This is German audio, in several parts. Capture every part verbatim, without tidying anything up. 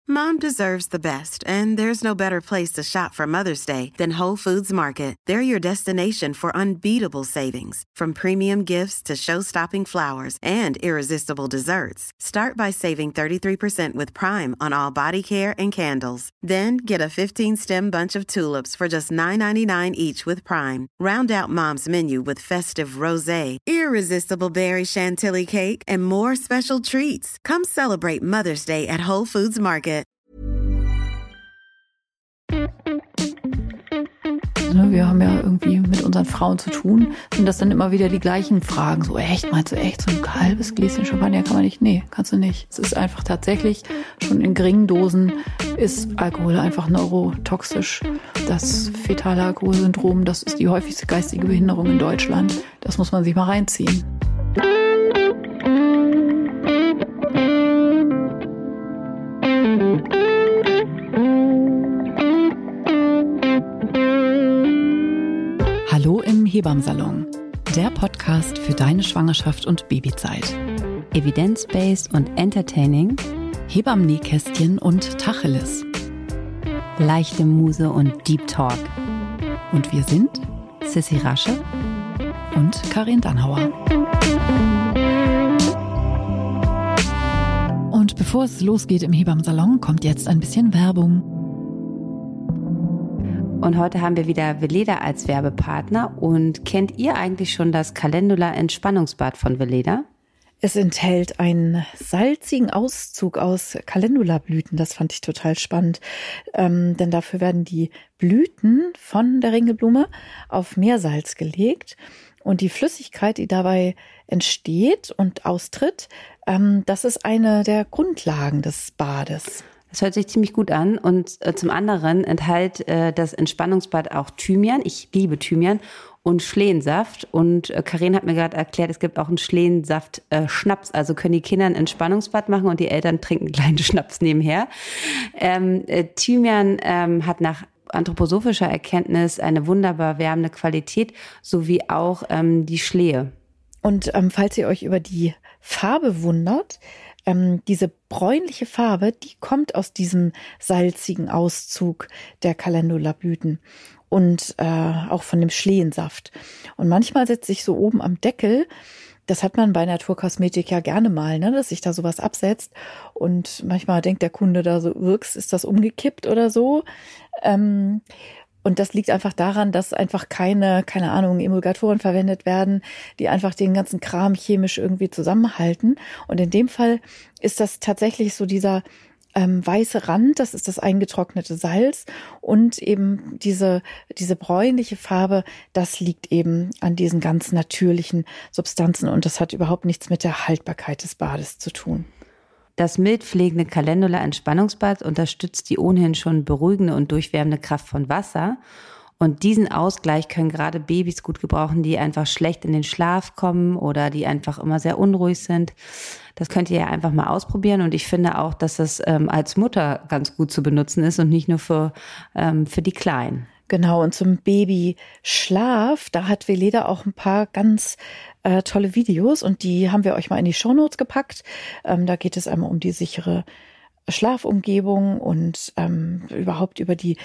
Mom deserves the best, and there's no better place to shop for Mother's Day than Whole Foods Market. They're your destination for unbeatable savings, from premium gifts to show-stopping flowers and irresistible desserts. Start by saving thirty-three percent with Prime on all body care and candles. Then get a fifteen-stem bunch of tulips for just nine ninety-nine each with Prime. Round out Mom's menu with festive rosé, irresistible berry chantilly cake, and more special treats. Come celebrate Mother's Day at Whole Foods Market. Wir haben ja irgendwie mit unseren Frauen zu tun, sind das dann immer wieder die gleichen Fragen. So, echt, meinst du echt, so ein halbes Gläschen Champagner kann man nicht? Nee, kannst du nicht. Es ist einfach tatsächlich, schon in geringen Dosen ist Alkohol einfach neurotoxisch. Das fetale Alkoholsyndrom, das ist die häufigste geistige Behinderung in Deutschland. Das muss man sich mal reinziehen. Hallo im Hebammsalon, der Podcast für deine Schwangerschaft und Babyzeit. Evidence-based und entertaining, Hebammen-Nähkästchen und Tacheles. leichte Muse und Deep Talk. Und wir sind Sissi Rasche und Karin Dannhauer. Und bevor es losgeht im Hebammsalon, kommt jetzt ein bisschen Werbung. Und heute haben wir wieder Veleda als Werbepartner. Und kennt ihr eigentlich schon das Calendula Entspannungsbad von Veleda? Es enthält einen salzigen Auszug aus Calendula-Blüten. Das fand ich total spannend, ähm, denn dafür werden die Blüten von der Ringelblume auf Meersalz gelegt. Und die Flüssigkeit, die dabei entsteht und austritt, ähm, das ist eine der Grundlagen des Bades. Das hört sich ziemlich gut an. Und äh, zum anderen enthält äh, das Entspannungsbad auch Thymian. Ich liebe Thymian. Und Schlehensaft. Und äh, Karin hat mir gerade erklärt, es gibt auch einen Schlehensaft-Schnaps. Äh, also können die Kinder ein Entspannungsbad machen und die Eltern trinken einen kleinen Schnaps nebenher. Ähm, äh, Thymian ähm, hat nach anthroposophischer Erkenntnis eine wunderbar wärmende Qualität, sowie auch ähm, die Schlehe. Und ähm, falls ihr euch über die Farbe wundert, ähm, diese bräunliche Farbe, die kommt aus diesem salzigen Auszug der Calendula-Blüten und äh, auch von dem Schlehensaft. Und manchmal setzt sich so oben am Deckel, das hat man bei Naturkosmetik ja gerne mal, ne, dass sich da sowas absetzt. Und manchmal denkt der Kunde da so, wirks, ist das umgekippt oder so. Ähm, Und das liegt einfach daran, dass einfach keine, keine Ahnung, Emulgatoren verwendet werden, die einfach den ganzen Kram chemisch irgendwie zusammenhalten. Und in dem Fall ist das tatsächlich so dieser ähm, weiße Rand, das ist das eingetrocknete Salz und eben diese, diese bräunliche Farbe, das liegt eben an diesen ganz natürlichen Substanzen und das hat überhaupt nichts mit der Haltbarkeit des Bades zu tun. Das mild pflegende Calendula Entspannungsbad unterstützt die ohnehin schon beruhigende und durchwärmende Kraft von Wasser. Und diesen Ausgleich können gerade Babys gut gebrauchen, die einfach schlecht in den Schlaf kommen oder die einfach immer sehr unruhig sind. Das könnt ihr ja einfach mal ausprobieren. Und ich finde auch, dass das ähm, als Mutter ganz gut zu benutzen ist und nicht nur für, ähm, für die Kleinen. Genau, und zum Babyschlaf, da hat Veleda auch ein paar ganz äh, tolle Videos und die haben wir euch mal in die Shownotes gepackt. Ähm, da geht es einmal um die sichere Schlafumgebung und ähm, überhaupt über die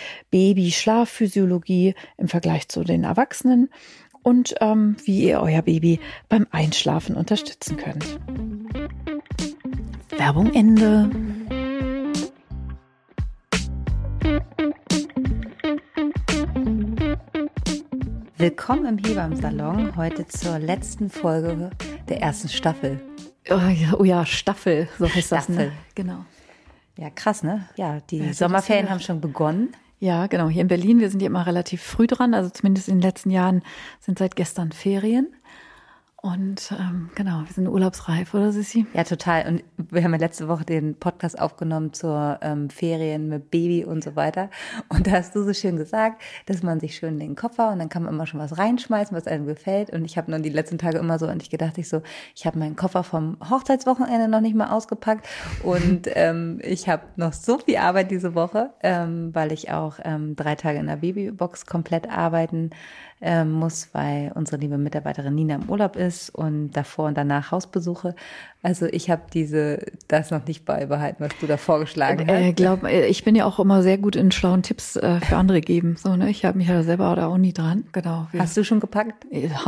Baby-Schlafphysiologie im Vergleich zu den Erwachsenen und ähm, wie ihr euer Baby beim Einschlafen unterstützen könnt. Werbung Ende. Willkommen im Hebammsalon, heute zur letzten Folge der ersten Staffel. Oh ja, oh ja Staffel, so heißt das, Staffel. ne? Genau. Ja, krass, ne? Ja, die Ja, Sommerferien haben schon begonnen. Ja, genau. Hier in Berlin, wir sind ja immer relativ früh dran, also zumindest in den letzten Jahren sind seit gestern Ferien. Und ähm, genau, wir sind urlaubsreif, oder Sissi? Ja, total. Und wir haben ja letzte Woche den Podcast aufgenommen zur ähm, Ferien mit Baby und so weiter. Und da hast du so schön gesagt, dass man sich schön in den Koffer und dann kann man immer schon was reinschmeißen, was einem gefällt. Und ich habe nun die letzten Tage immer so an dich gedacht, ich so, ich habe meinen Koffer vom Hochzeitswochenende noch nicht mal ausgepackt. Und ähm, ich habe noch so viel Arbeit diese Woche, ähm, weil ich auch ähm, drei Tage in der Babybox komplett arbeiten ähm, muss, weil unsere liebe Mitarbeiterin Nina im Urlaub ist. ist und davor und danach Hausbesuche. Also ich habe diese das noch nicht beibehalten, was du da vorgeschlagen hast. Äh, glaub, ich bin ja auch immer sehr gut in schlauen Tipps äh, für andere geben. So, ne? Ich habe mich ja selber da auch nie dran. Genau. Hast du schon gepackt?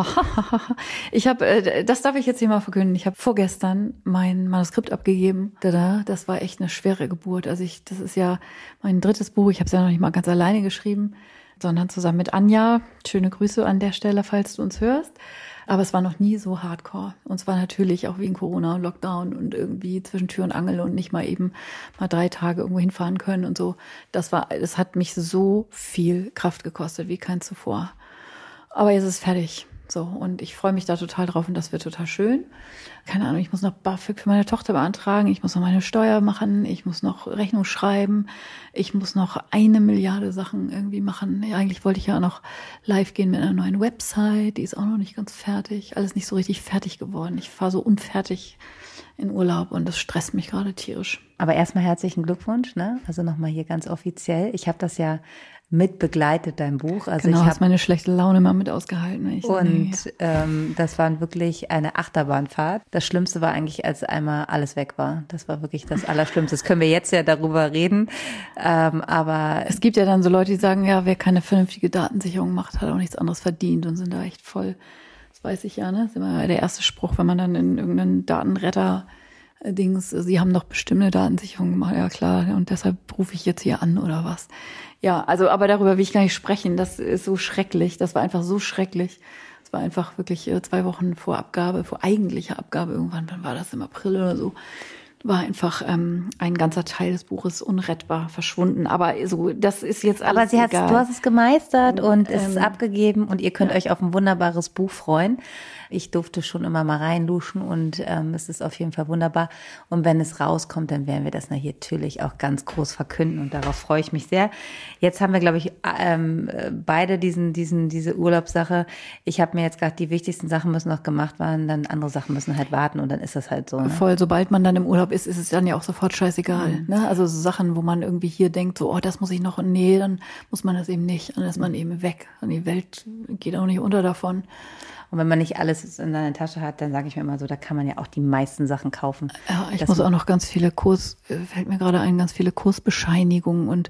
Ich habe, äh, das darf ich jetzt hier mal verkünden. Ich habe vorgestern mein Manuskript abgegeben. Tada, das war echt eine schwere Geburt. Also ich, das ist ja mein drittes Buch. Ich habe es ja noch nicht mal ganz alleine geschrieben, sondern zusammen mit Anja. Schöne Grüße an der Stelle, falls du uns hörst. Aber es war noch nie so hardcore. Und zwar natürlich auch wegen Corona und Lockdown und irgendwie zwischen Tür und Angel und nicht mal eben mal drei Tage irgendwo hinfahren können und so. Das war, das hat mich so viel Kraft gekostet wie kein zuvor. Aber jetzt ist es fertig. So, und ich freue mich da total drauf und das wird total schön. Keine Ahnung, ich muss noch BAföG für meine Tochter beantragen, ich muss noch meine Steuer machen, ich muss noch Rechnung schreiben, ich muss noch eine Milliarde Sachen irgendwie machen. Ja, eigentlich wollte ich ja auch noch live gehen mit einer neuen Website, die ist auch noch nicht ganz fertig, alles nicht so richtig fertig geworden. Ich fahre so unfertig in Urlaub und das stresst mich gerade tierisch. Aber erstmal herzlichen Glückwunsch, ne? Also nochmal hier ganz offiziell. Ich habe das ja mit begleitet, dein Buch. Also genau, ich hast meine schlechte Laune mal mit ausgehalten. Ich und ähm, das war wirklich eine Achterbahnfahrt. Das Schlimmste war eigentlich, als einmal alles weg war. Das war wirklich das Allerschlimmste. Das können wir jetzt ja darüber reden. Ähm, aber es gibt ja dann so Leute, die sagen, ja, wer keine vernünftige Datensicherung macht, hat auch nichts anderes verdient und sind da echt voll, das weiß ich ja, ne? Das ist immer der erste Spruch, wenn man dann in irgendeinen Datenretter Dings, Sie haben doch bestimmt eine Datensicherung gemacht, ja klar, und deshalb rufe ich jetzt hier an oder was. Ja, also, aber darüber will ich gar nicht sprechen, das ist so schrecklich, das war einfach so schrecklich. Es war einfach wirklich zwei Wochen vor Abgabe, vor eigentlicher Abgabe irgendwann, wann war das, im April oder so, war einfach ähm, ein ganzer Teil des Buches unrettbar verschwunden. Aber so, das ist jetzt alles Aber sie hat's, egal. Du hast es gemeistert und, und ähm, es ist abgegeben und ihr könnt ja. euch auf ein wunderbares Buch freuen. Ich durfte schon immer mal reinluschen und ähm, es ist auf jeden Fall wunderbar. Und wenn es rauskommt, dann werden wir das natürlich auch ganz groß verkünden und darauf freue ich mich sehr. Jetzt haben wir, glaube ich, ähm, beide diesen, diesen, diese Urlaubssache. Ich habe mir jetzt gerade die wichtigsten Sachen müssen noch gemacht werden, dann andere Sachen müssen halt warten und dann ist das halt so. Ne? Voll, sobald man dann im Urlaub ist, ist es dann ja auch sofort scheißegal. Mhm. Ne? Also so Sachen, wo man irgendwie hier denkt, so, oh, das muss ich noch, und nee, dann muss man das eben nicht. Dann ist man eben weg. Und die Welt geht auch nicht unter davon. Und wenn man nicht alles in seiner Tasche hat, dann sage ich mir immer so, da kann man ja auch die meisten Sachen kaufen. Ja, ich das muss auch noch ganz viele Kurs, fällt mir gerade ein, ganz viele Kursbescheinigungen und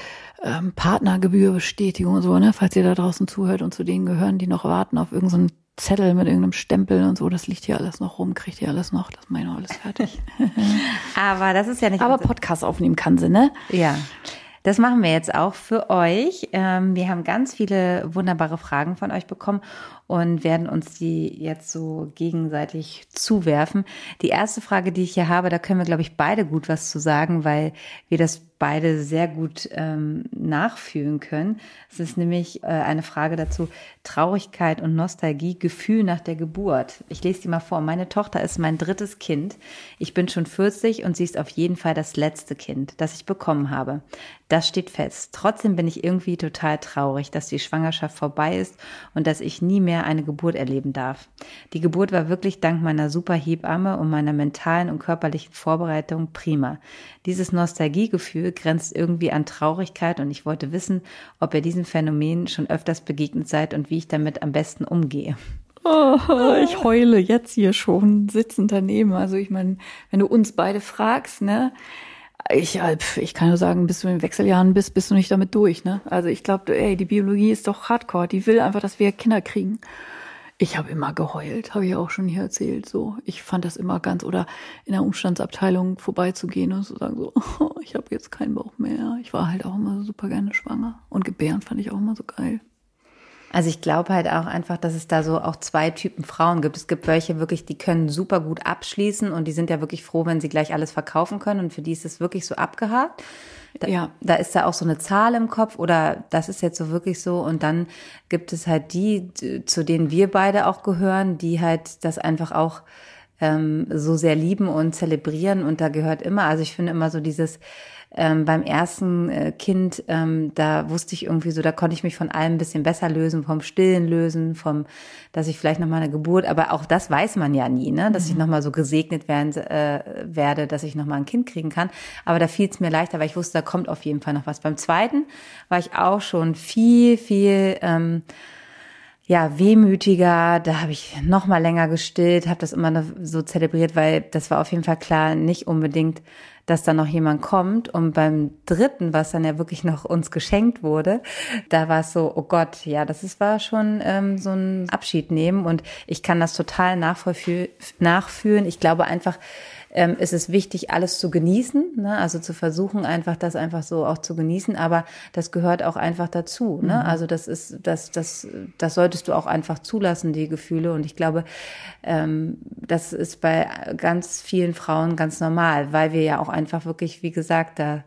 ähm, Partnergebührbestätigung und so, ne? Falls ihr da draußen zuhört und zu denen gehören, die noch warten auf irgendeinen Zettel mit irgendeinem Stempel und so, das liegt hier alles noch rum, kriegt ihr alles noch, das ist meine alles fertig. Aber das ist ja nicht... Aber Podcast aufnehmen kann sie, ne? Ja. Das machen wir jetzt auch für euch. Ähm, wir haben ganz viele wunderbare Fragen von euch bekommen und werden uns die jetzt so gegenseitig zuwerfen. Die erste Frage, die ich hier habe, da können wir, glaube ich, beide gut was zu sagen, weil wir das beide sehr gut ähm, nachfühlen können. Es ist nämlich äh, eine Frage dazu, Traurigkeit und Nostalgie, Gefühl nach der Geburt. Ich lese die mal vor. Meine Tochter ist mein drittes Kind. Ich bin schon vierzig und sie ist auf jeden Fall das letzte Kind, das ich bekommen habe. Das steht fest. Trotzdem bin ich irgendwie total traurig, dass die Schwangerschaft vorbei ist und dass ich nie mehr eine Geburt erleben darf. Die Geburt war wirklich dank meiner super Hebamme und meiner mentalen und körperlichen Vorbereitung prima. Dieses Nostalgiegefühl grenzt irgendwie an Traurigkeit und ich wollte wissen, ob ihr diesem Phänomen schon öfters begegnet seid und wie ich damit am besten umgehe. Oh, ich heule jetzt hier schon sitzend daneben. Also ich meine, wenn du uns beide fragst, ne, ich, ich kann nur sagen, bis du in den Wechseljahren bist, bist du nicht damit durch, ne? Also ich glaube, ey, die Biologie ist doch hardcore. Die will einfach, dass wir Kinder kriegen. Ich habe immer geheult, habe ich auch schon hier erzählt. So, ich fand das immer ganz, oder in der Umstandsabteilung vorbeizugehen und zu sagen so, oh, ich habe jetzt keinen Bauch mehr. Ich war halt auch immer super gerne schwanger und gebären fand ich auch immer so geil. Also ich glaube halt auch einfach, dass es da so auch zwei Typen Frauen gibt. Es gibt welche wirklich, die können super gut abschließen und die sind ja wirklich froh, wenn sie gleich alles verkaufen können und für die ist es wirklich so abgehakt. Da, ja. da ist da auch so eine Zahl im Kopf oder das ist jetzt so wirklich so und dann gibt es halt die, zu denen wir beide auch gehören, die halt das einfach auch ähm, so sehr lieben und zelebrieren und da gehört immer, also ich finde immer so dieses Ähm, beim ersten äh, Kind, ähm, da wusste ich irgendwie so, da konnte ich mich von allem ein bisschen besser lösen, vom Stillen lösen, vom, dass ich vielleicht nochmal eine Geburt, aber auch das weiß man ja nie, ne, dass mhm. ich nochmal so gesegnet werden, äh, werde, dass ich nochmal ein Kind kriegen kann. Aber da fiel es mir leichter, weil ich wusste, da kommt auf jeden Fall noch was. Beim zweiten war ich auch schon viel, viel, ähm, ja, wehmütiger, da habe ich noch mal länger gestillt, habe das immer so zelebriert, weil das war auf jeden Fall klar, nicht unbedingt, dass da noch jemand kommt. Und beim dritten, was dann ja wirklich noch uns geschenkt wurde, da war es so, oh Gott, ja, das ist, war schon ähm, so ein Abschied nehmen. Und ich kann das total nachvollfühl- nachfühlen. Ich glaube einfach, ähm, es ist wichtig, alles zu genießen, ne? Also zu versuchen, einfach das einfach so auch zu genießen. Aber das gehört auch einfach dazu, ne? Mhm. Also das ist, das, das, das solltest du auch einfach zulassen, die Gefühle. Und ich glaube, ähm, das ist bei ganz vielen Frauen ganz normal, weil wir ja auch einfach wirklich, wie gesagt, da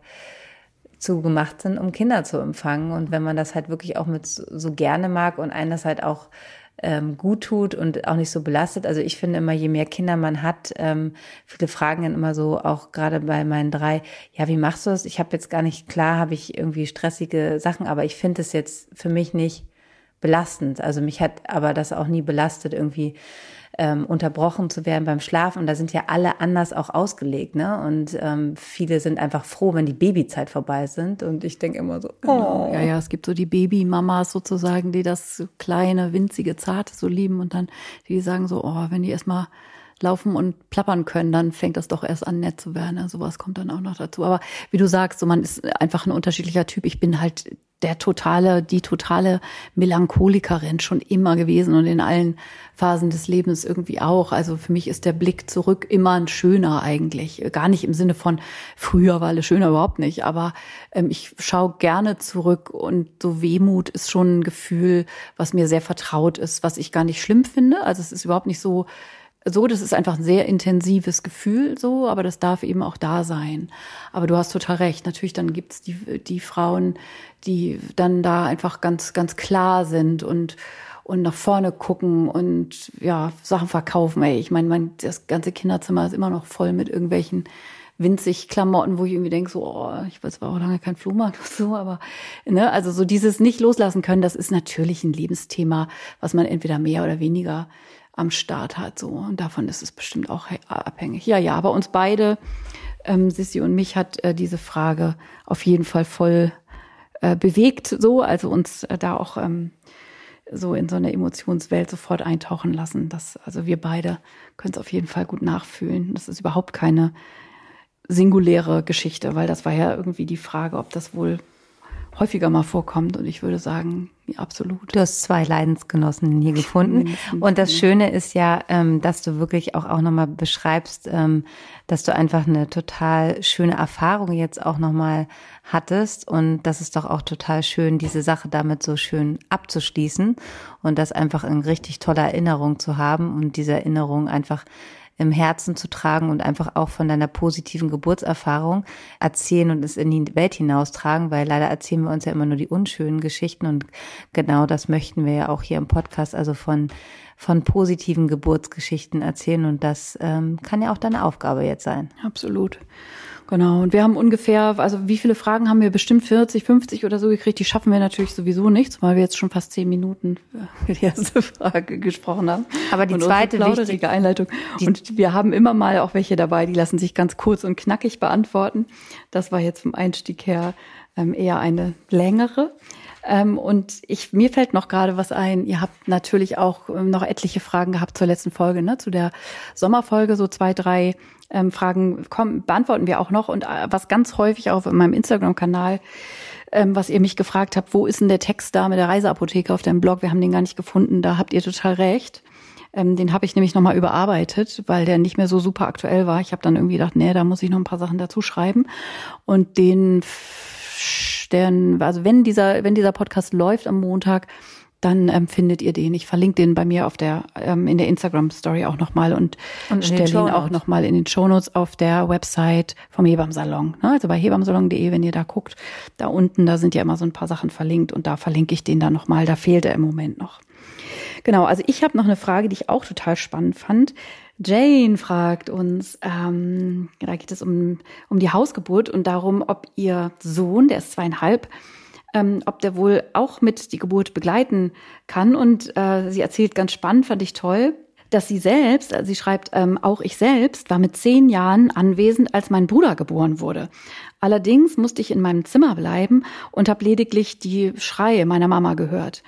zugemacht sind, um Kinder zu empfangen. Und wenn man das halt wirklich auch mit so gerne mag und einen das halt auch ähm, gut tut und auch nicht so belastet. Also ich finde immer, je mehr Kinder man hat, ähm, viele fragen dann immer so, auch gerade bei meinen drei, ja, wie machst du das? Ich habe jetzt gar nicht, klar habe ich irgendwie stressige Sachen, aber ich finde es jetzt für mich nicht belastend. Also mich hat aber das auch nie belastet, irgendwie ähm, unterbrochen zu werden beim Schlafen. Und da sind ja alle anders auch ausgelegt, ne? Und ähm, viele sind einfach froh, wenn die Babyzeit vorbei sind. Und ich denke immer so, oh. Genau. Ja, ja, es gibt so die Babymamas sozusagen, die das kleine, winzige, zarte so lieben und dann die sagen so, oh, wenn die erstmal laufen und plappern können, dann fängt das doch erst an, nett zu werden. Also sowas kommt dann auch noch dazu. Aber wie du sagst, so man ist einfach ein unterschiedlicher Typ. Ich bin halt der totale, die totale Melancholikerin schon immer gewesen und in allen Phasen des Lebens irgendwie auch. Also für mich ist der Blick zurück immer ein schöner eigentlich. Gar nicht im Sinne von früher war alles schöner, überhaupt nicht. Aber ähm, ich schaue gerne zurück und so Wehmut ist schon ein Gefühl, was mir sehr vertraut ist, was ich gar nicht schlimm finde. Also es ist überhaupt nicht so, So, das ist einfach ein sehr intensives Gefühl, so, aber das darf eben auch da sein. Aber du hast total recht. Natürlich, dann gibt's die, die Frauen, die dann da einfach ganz, ganz klar sind und, und nach vorne gucken und, ja, Sachen verkaufen. Ey, ich meine, mein, das ganze Kinderzimmer ist immer noch voll mit irgendwelchen winzig Klamotten, wo ich irgendwie denke, so, oh, ich weiß, war auch lange kein Flohmarkt oder so, aber, ne, also so dieses nicht loslassen können, das ist natürlich ein Lebensthema, was man entweder mehr oder weniger am Start hat, so. Und davon ist es bestimmt auch abhängig. Ja, ja, aber uns beide, ähm, Sissi und mich, hat äh, diese Frage auf jeden Fall voll äh, bewegt, so. Also uns äh, da auch ähm, so in so eine Emotionswelt sofort eintauchen lassen. Das, also wir beide können es auf jeden Fall gut nachfühlen. Das ist überhaupt keine singuläre Geschichte, weil das war ja irgendwie die Frage, ob das wohl häufiger mal vorkommt. Und ich würde sagen, ja, absolut. Du hast zwei Leidensgenossen hier gefunden. Und das Schöne ist ja, dass du wirklich auch, auch nochmal beschreibst, dass du einfach eine total schöne Erfahrung jetzt auch nochmal hattest. Und das ist doch auch total schön, diese Sache damit so schön abzuschließen und das einfach in richtig toller Erinnerung zu haben und diese Erinnerung einfach im Herzen zu tragen und einfach auch von deiner positiven Geburtserfahrung erzählen und es in die Welt hinaustragen, weil leider erzählen wir uns ja immer nur die unschönen Geschichten und genau das möchten wir ja auch hier im Podcast, also von von positiven Geburtsgeschichten erzählen und das ähm, kann ja auch deine Aufgabe jetzt sein. Absolut. Genau. Und wir haben ungefähr, also wie viele Fragen haben wir? Bestimmt vierzig, fünfzig oder so gekriegt. Die schaffen wir natürlich sowieso nicht, weil wir jetzt schon fast zehn Minuten für die erste Frage gesprochen haben. Aber die und zweite wichtige Einleitung. Und wir haben immer mal auch welche dabei, die lassen sich ganz kurz und knackig beantworten. Das war jetzt vom Einstieg her ähm, eher eine längere. Ähm, und ich, mir fällt noch gerade was ein. Ihr habt natürlich auch ähm, noch etliche Fragen gehabt zur letzten Folge, ne, zu der Sommerfolge, so zwei, drei ähm, Fragen kommen, beantworten wir auch noch. Und äh, was ganz häufig auch in meinem Instagram-Kanal, ähm, was ihr mich gefragt habt, wo ist denn der Text da mit der Reiseapotheke auf deinem Blog? Wir haben den gar nicht gefunden. Da habt ihr total recht. Ähm, den habe ich nämlich nochmal überarbeitet, weil der nicht mehr so super aktuell war. Ich habe dann irgendwie gedacht, nee, da muss ich noch ein paar Sachen dazu schreiben. Und den Denn, also wenn dieser, wenn dieser Podcast läuft am Montag, dann ähm, findet ihr den. Ich verlinke den bei mir auf der, ähm, in der Instagram-Story auch nochmal und, und stelle ihn auch nochmal in den Shownotes auf der Website vom Hebammsalon. Ne? Also bei hebammsalon punkt de, wenn ihr da guckt, da unten, da sind ja immer so ein paar Sachen verlinkt und da verlinke ich den dann nochmal. Da fehlt er im Moment noch. Genau, also ich habe noch eine Frage, die ich auch total spannend fand. Jane fragt uns, ähm, da geht es um, um die Hausgeburt und darum, ob ihr Sohn, der ist zweieinhalb, ähm, ob der wohl auch mit die Geburt begleiten kann. Und äh, sie erzählt ganz spannend, fand ich toll, dass sie selbst, also sie schreibt, ähm, auch ich selbst war mit zehn Jahren anwesend, als mein Bruder geboren wurde. Allerdings musste ich in meinem Zimmer bleiben und habe lediglich die Schreie meiner Mama gehört.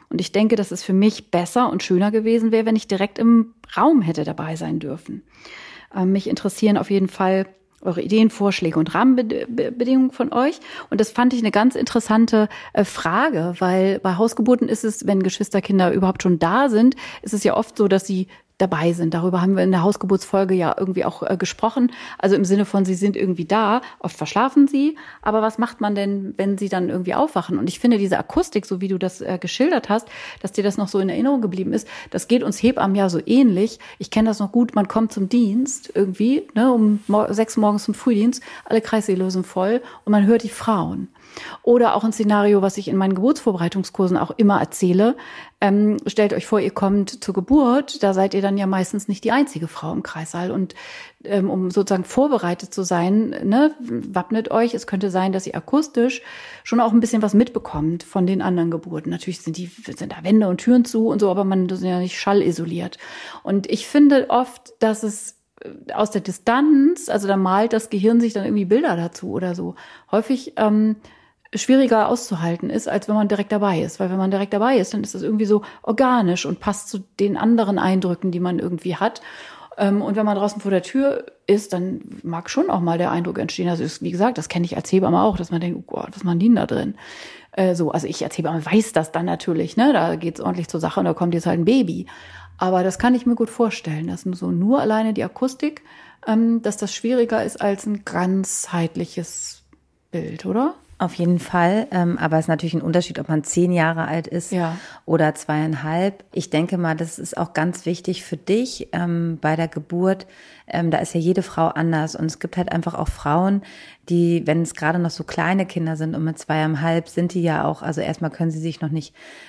Und ich denke, dass es für mich besser und schöner gewesen wäre, wenn ich direkt im Raum hätte dabei sein dürfen. Ähm, mich interessieren auf jeden Fall eure Ideen, Vorschläge und Rahmenbedingungen von euch. Und das fand ich eine ganz interessante äh, Frage, weil bei Hausgeburten ist es, wenn Geschwisterkinder überhaupt schon da sind, ist es ja oft so, dass sie dabei sind. Darüber haben wir in der Hausgeburtsfolge ja irgendwie auch äh, gesprochen. Also im Sinne von, sie sind irgendwie da. Oft verschlafen sie. Aber was macht man denn, wenn sie dann irgendwie aufwachen? Und ich finde diese Akustik, so wie du das äh, geschildert hast, dass dir das noch so in Erinnerung geblieben ist, das geht uns Hebammen ja so ähnlich. Ich kenne das noch gut. Man kommt zum Dienst irgendwie, ne, um mor- sechs morgens zum Frühdienst. Alle Kreissäle sind voll und man hört die Frauen. Oder auch ein Szenario, was ich in meinen Geburtsvorbereitungskursen auch immer erzähle. Ähm, stellt euch vor, ihr kommt zur Geburt, da seid ihr dann ja meistens nicht die einzige Frau im Kreissaal. Und ähm, um sozusagen vorbereitet zu sein, ne, wappnet euch. Es könnte sein, dass ihr akustisch schon auch ein bisschen was mitbekommt von den anderen Geburten. Natürlich sind die sind da Wände und Türen zu und so, aber man ist ja nicht schallisoliert. Und ich finde oft, dass es aus der Distanz, also da malt das Gehirn sich dann irgendwie Bilder dazu oder so, häufig ähm, schwieriger auszuhalten ist, als wenn man direkt dabei ist. Weil wenn man direkt dabei ist, dann ist das irgendwie so organisch und passt zu den anderen Eindrücken, die man irgendwie hat. Und wenn man draußen vor der Tür ist, dann mag schon auch mal der Eindruck entstehen. Also ist, wie gesagt, das kenne ich als Hebamme auch, dass man denkt, oh Gott, was machen die denn da drin? Äh, so, also ich als Hebamme weiß das dann natürlich, ne? Da geht's ordentlich zur Sache und da kommt jetzt halt ein Baby. Aber das kann ich mir gut vorstellen, dass nur so nur alleine die Akustik, ähm, dass das schwieriger ist als ein ganzheitliches Bild, oder? Auf jeden Fall, ähm, aber es ist natürlich ein Unterschied, ob man zehn Jahre alt ist ja. oder zweieinhalb. Ich denke mal, das ist auch ganz wichtig für dich ähm, bei der Geburt. Ähm, da ist ja jede Frau anders und es gibt halt einfach auch Frauen, die, wenn es gerade noch so kleine Kinder sind und mit zweieinhalb sind die ja auch, also erstmal können sie sich noch nicht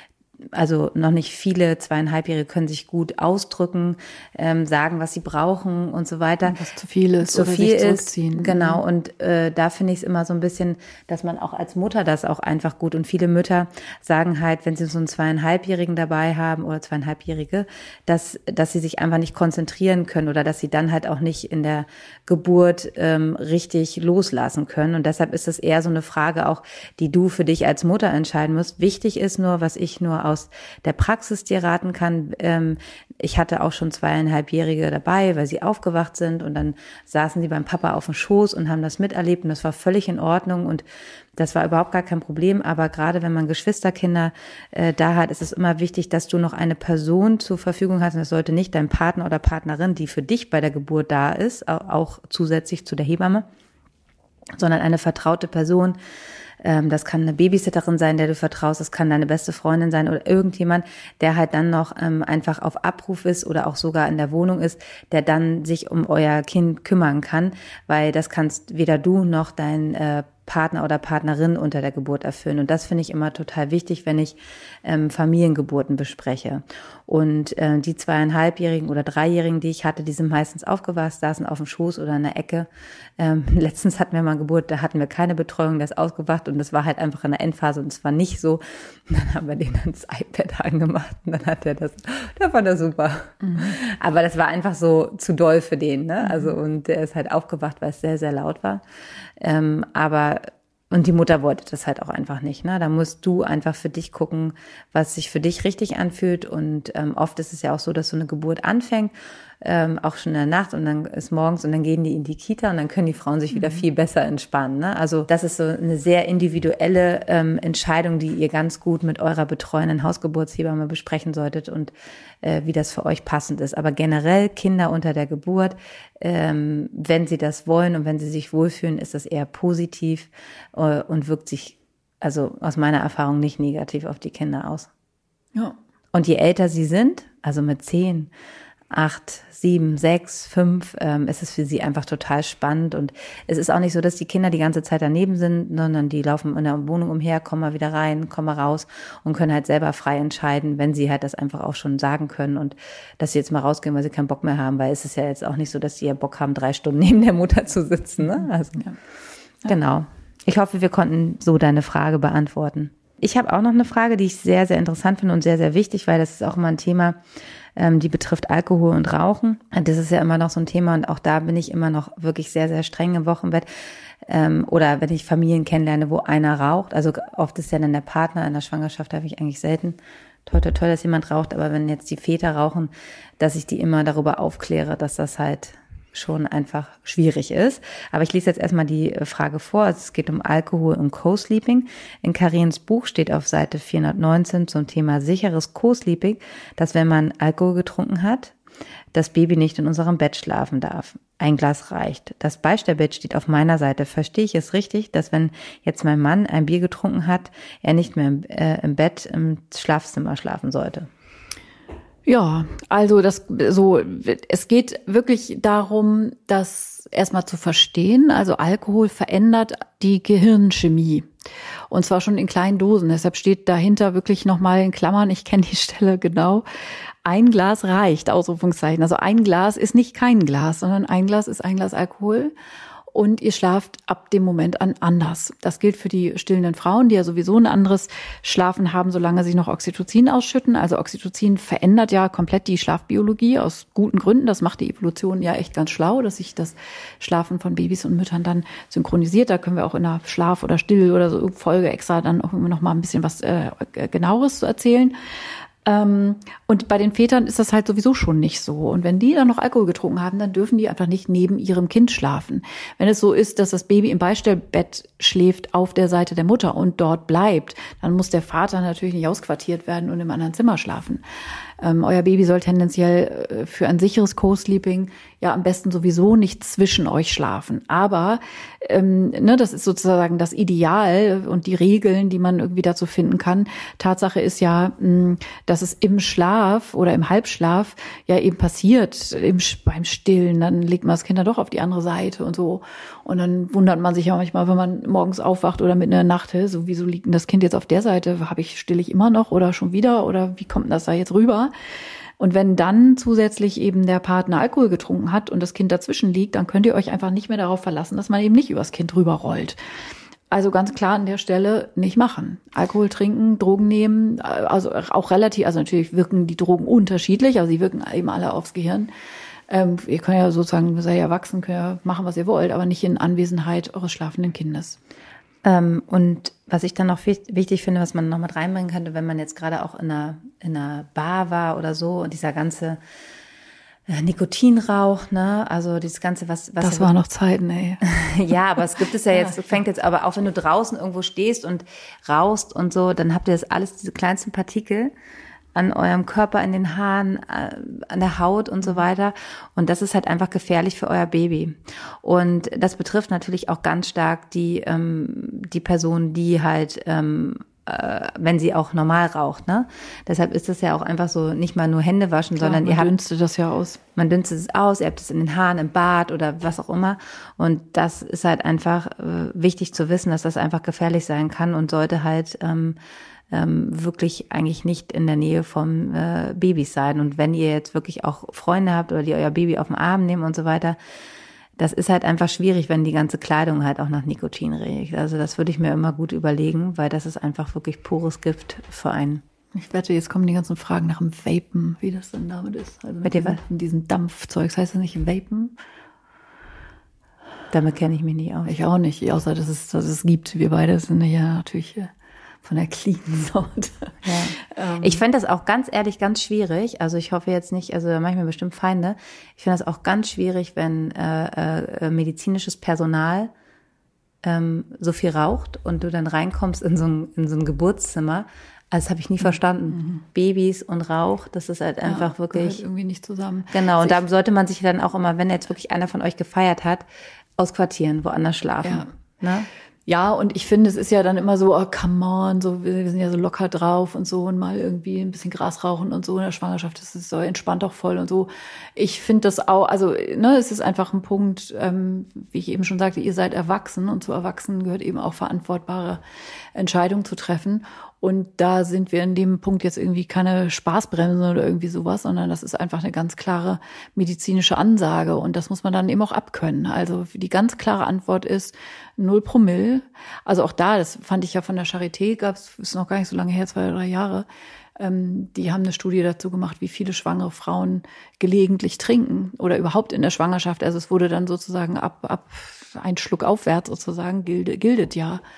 Also noch nicht viele Zweieinhalbjährige können sich gut ausdrücken, ähm, sagen, was sie brauchen und so weiter. Und was zu viel ist zu oder viel sich zurückziehen. Ist, genau, und äh, da finde ich es immer so ein bisschen, dass man auch als Mutter das auch einfach gut, und viele Mütter sagen halt, wenn sie so einen Zweieinhalbjährigen dabei haben oder Zweieinhalbjährige, dass dass sie sich einfach nicht konzentrieren können oder dass sie dann halt auch nicht in der Geburt ähm, richtig loslassen können. Und deshalb ist es eher so eine Frage auch, die du für dich als Mutter entscheiden musst. Wichtig ist nur, was ich nur aus der Praxis dir raten kann. Ähm, ich hatte auch schon zweieinhalbjährige dabei, weil sie aufgewacht sind und dann saßen sie beim Papa auf dem Schoß und haben das miterlebt und das war völlig in Ordnung und das war überhaupt gar kein Problem. Aber gerade wenn man Geschwisterkinder äh, da hat, ist es immer wichtig, dass du noch eine Person zur Verfügung hast und das sollte nicht dein Partner oder Partnerin, die für dich bei der Geburt da ist, auch zusätzlich zu der Hebamme, sondern eine vertraute Person. Das kann eine Babysitterin sein, der du vertraust, das kann deine beste Freundin sein oder irgendjemand, der halt dann noch ähm, einfach auf Abruf ist oder auch sogar in der Wohnung ist, der dann sich um euer Kind kümmern kann, weil das kannst weder du noch dein äh, Partner oder Partnerin unter der Geburt erfüllen. Und das finde ich immer total wichtig, wenn ich ähm, Familiengeburten bespreche. Und äh, die zweieinhalbjährigen oder dreijährigen, die ich hatte, die sind meistens aufgewacht, saßen auf dem Schoß oder in der Ecke. Ähm, letztens hatten wir mal eine Geburt, da hatten wir keine Betreuung, der ist ausgewacht und das war halt einfach in der Endphase und es war nicht so. Und dann haben wir den ans iPad angemacht und dann hat er das, der fand das super. Mhm. Aber das war einfach so zu doll für den, ne? Also und der ist halt aufgewacht, weil es sehr, sehr laut war. Ähm, aber und die Mutter wollte das halt auch einfach nicht, ne? Da musst du einfach für dich gucken, was sich für dich richtig anfühlt. Und ähm, oft ist es ja auch so, dass so eine Geburt anfängt, ähm, auch schon in der Nacht und dann ist morgens und dann gehen die in die Kita und dann können die Frauen sich wieder viel besser entspannen, ne? Also das ist so eine sehr individuelle ähm, Entscheidung, die ihr ganz gut mit eurer betreuenden Hausgeburtshebamme besprechen solltet und äh, wie das für euch passend ist. Aber generell Kinder unter der Geburt, ähm, wenn sie das wollen und wenn sie sich wohlfühlen, ist das eher positiv äh, und wirkt sich also aus meiner Erfahrung nicht negativ auf die Kinder aus. Ja. Und je älter sie sind, also mit zehn, acht, sieben, sechs, fünf, ähm, ist es für sie einfach total spannend. Und es ist auch nicht so, dass die Kinder die ganze Zeit daneben sind, sondern die laufen in der Wohnung umher, kommen mal wieder rein, kommen mal raus und können halt selber frei entscheiden, wenn sie halt das einfach auch schon sagen können und dass sie jetzt mal rausgehen, weil sie keinen Bock mehr haben, weil es ist ja jetzt auch nicht so, dass sie ja Bock haben, drei Stunden neben der Mutter zu sitzen, ne? Also, ja. Ja. Genau. Ich hoffe, wir konnten so deine Frage beantworten. Ich habe auch noch eine Frage, die ich sehr, sehr interessant finde und sehr, sehr wichtig, weil das ist auch immer ein Thema, ähm, die betrifft Alkohol und Rauchen. Das ist ja immer noch so ein Thema und auch da bin ich immer noch wirklich sehr, sehr streng im Wochenbett. Ähm, oder wenn ich Familien kennenlerne, wo einer raucht, also oft ist ja dann der Partner, in der Schwangerschaft darf ich eigentlich selten toll, toll, toll, dass jemand raucht, aber wenn jetzt die Väter rauchen, dass ich die immer darüber aufkläre, dass das halt schon einfach schwierig ist. Aber ich lese jetzt erstmal die Frage vor. Also es geht um Alkohol und Co-Sleeping. In Karins Buch steht auf Seite vierhundertneunzehn zum Thema sicheres Co-Sleeping, dass wenn man Alkohol getrunken hat, das Baby nicht in unserem Bett schlafen darf. Ein Glas reicht. Das Beistellbett steht auf meiner Seite. Verstehe ich es richtig, dass wenn jetzt mein Mann ein Bier getrunken hat, er nicht mehr im, äh, im Bett im Schlafzimmer schlafen sollte? Ja, also das so, es geht wirklich darum, das erstmal zu verstehen. Also Alkohol verändert die Gehirnchemie. Und zwar schon in kleinen Dosen. Deshalb steht dahinter wirklich nochmal in Klammern, ich kenne die Stelle genau, ein Glas reicht, Ausrufungszeichen. Also ein Glas ist nicht kein Glas, sondern ein Glas ist ein Glas Alkohol. Und ihr schlaft ab dem Moment an anders. Das gilt für die stillenden Frauen, die ja sowieso ein anderes Schlafen haben, solange sie noch Oxytocin ausschütten. Also Oxytocin verändert ja komplett die Schlafbiologie aus guten Gründen. Das macht die Evolution ja echt ganz schlau, dass sich das Schlafen von Babys und Müttern dann synchronisiert. Da können wir auch in einer Schlaf- oder Still- oder so Folge extra dann auch immer noch mal ein bisschen was äh, Genaueres zu erzählen. Ähm, und bei den Vätern ist das halt sowieso schon nicht so. Und wenn die dann noch Alkohol getrunken haben, dann dürfen die einfach nicht neben ihrem Kind schlafen. Wenn es so ist, dass das Baby im Beistellbett schläft auf der Seite der Mutter und dort bleibt, dann muss der Vater natürlich nicht ausquartiert werden und im anderen Zimmer schlafen. Ähm, euer Baby soll tendenziell äh, für ein sicheres Co-Sleeping ja am besten sowieso nicht zwischen euch schlafen. Aber ähm, ne, das ist sozusagen das Ideal und die Regeln, die man irgendwie dazu finden kann. Tatsache ist ja, mh, dass es im Schlaf oder im Halbschlaf ja eben passiert, im, beim Stillen, dann legt man das Kind dann doch auf die andere Seite und so. Und dann wundert man sich ja manchmal, wenn man morgens aufwacht oder mit einer Nacht, so wieso liegt denn das Kind jetzt auf der Seite? Habe ich, still ich immer noch oder schon wieder? Oder wie kommt das da jetzt rüber? Und wenn dann zusätzlich eben der Partner Alkohol getrunken hat und das Kind dazwischen liegt, dann könnt ihr euch einfach nicht mehr darauf verlassen, dass man eben nicht übers Kind rüberrollt. Also ganz klar an der Stelle nicht machen. Alkohol trinken, Drogen nehmen, also auch relativ, also natürlich wirken die Drogen unterschiedlich, also sie wirken eben alle aufs Gehirn. Ähm, ihr könnt ja sozusagen, seid ihr erwachsen, könnt ja machen, was ihr wollt, aber nicht in Anwesenheit eures schlafenden Kindes. Ähm, und was ich dann noch wichtig finde, was man noch mit reinbringen könnte, wenn man jetzt gerade auch in einer, in einer Bar war oder so und dieser ganze äh, Nikotinrauch, ne, also dieses ganze, was, was das war noch Zeiten, ey. Ja, aber es gibt es ja jetzt, fängt jetzt aber auch, wenn du draußen irgendwo stehst und rauchst und so, dann habt ihr das alles, diese kleinsten Partikel an eurem Körper, in den Haaren, an der Haut und so weiter. Und das ist halt einfach gefährlich für euer Baby. Und das betrifft natürlich auch ganz stark die ähm, die Person, die halt, ähm, äh, wenn sie auch normal raucht, ne? Deshalb ist das ja auch einfach so, nicht mal nur Hände waschen, Klar, sondern man ihr habt dünstet das ja aus. Man dünstet es aus, ihr habt es in den Haaren, im Bad oder was auch immer. Und das ist halt einfach äh, wichtig zu wissen, dass das einfach gefährlich sein kann und sollte halt ähm, ähm, wirklich eigentlich nicht in der Nähe von äh, Babys sein. Und wenn ihr jetzt wirklich auch Freunde habt oder die euer Baby auf den Arm nehmen und so weiter, das ist halt einfach schwierig, wenn die ganze Kleidung halt auch nach Nikotin riecht. Also das würde ich mir immer gut überlegen, weil das ist einfach wirklich pures Gift für einen. Ich wette, jetzt kommen die ganzen Fragen nach dem Vapen, wie das denn damit ist. Also mit, mit diesem, diesem Dampfzeug. Das heißt das nicht Vapen? Damit kenne ich mich nicht aus. Ich auch nicht, außer dass es, dass es gibt. Wir beide sind ja natürlich von der clean Sorte. Ja. Ähm. Ich fände das auch ganz ehrlich ganz schwierig. Also ich hoffe jetzt nicht, also da mache ich mir bestimmt Feinde. Ich finde das auch ganz schwierig, wenn äh, äh, medizinisches Personal ähm, so viel raucht und du dann reinkommst in so ein, in so ein Geburtszimmer. Also das habe ich nie verstanden. Mhm. Babys und Rauch, das ist halt einfach ja, wirklich irgendwie nicht zusammen. Genau, und da sollte man sich dann auch immer, wenn jetzt wirklich einer von euch gefeiert hat, ausquartieren, woanders schlafen. Ja. Ne? Ja, und ich finde, es ist ja dann immer so, oh, come on, so, wir sind ja so locker drauf und so und mal irgendwie ein bisschen Gras rauchen und so in der Schwangerschaft, das ist so entspannt auch voll und so. Ich finde das auch, also, ne, es ist einfach ein Punkt, ähm, wie ich eben schon sagte, ihr seid erwachsen und zu Erwachsenen gehört eben auch verantwortbare Entscheidungen zu treffen. Und da sind wir in dem Punkt jetzt irgendwie keine Spaßbremse oder irgendwie sowas, sondern das ist einfach eine ganz klare medizinische Ansage. Und das muss man dann eben auch abkönnen. Also die ganz klare Antwort ist null Promille. Also auch da, das fand ich ja von der Charité, gab es, ist noch gar nicht so lange her, zwei oder drei Jahre. Ähm, die haben eine Studie dazu gemacht, wie viele schwangere Frauen gelegentlich trinken oder überhaupt in der Schwangerschaft. Also es wurde dann sozusagen ab, ab ein Schluck aufwärts sozusagen, gildet, gildet ja.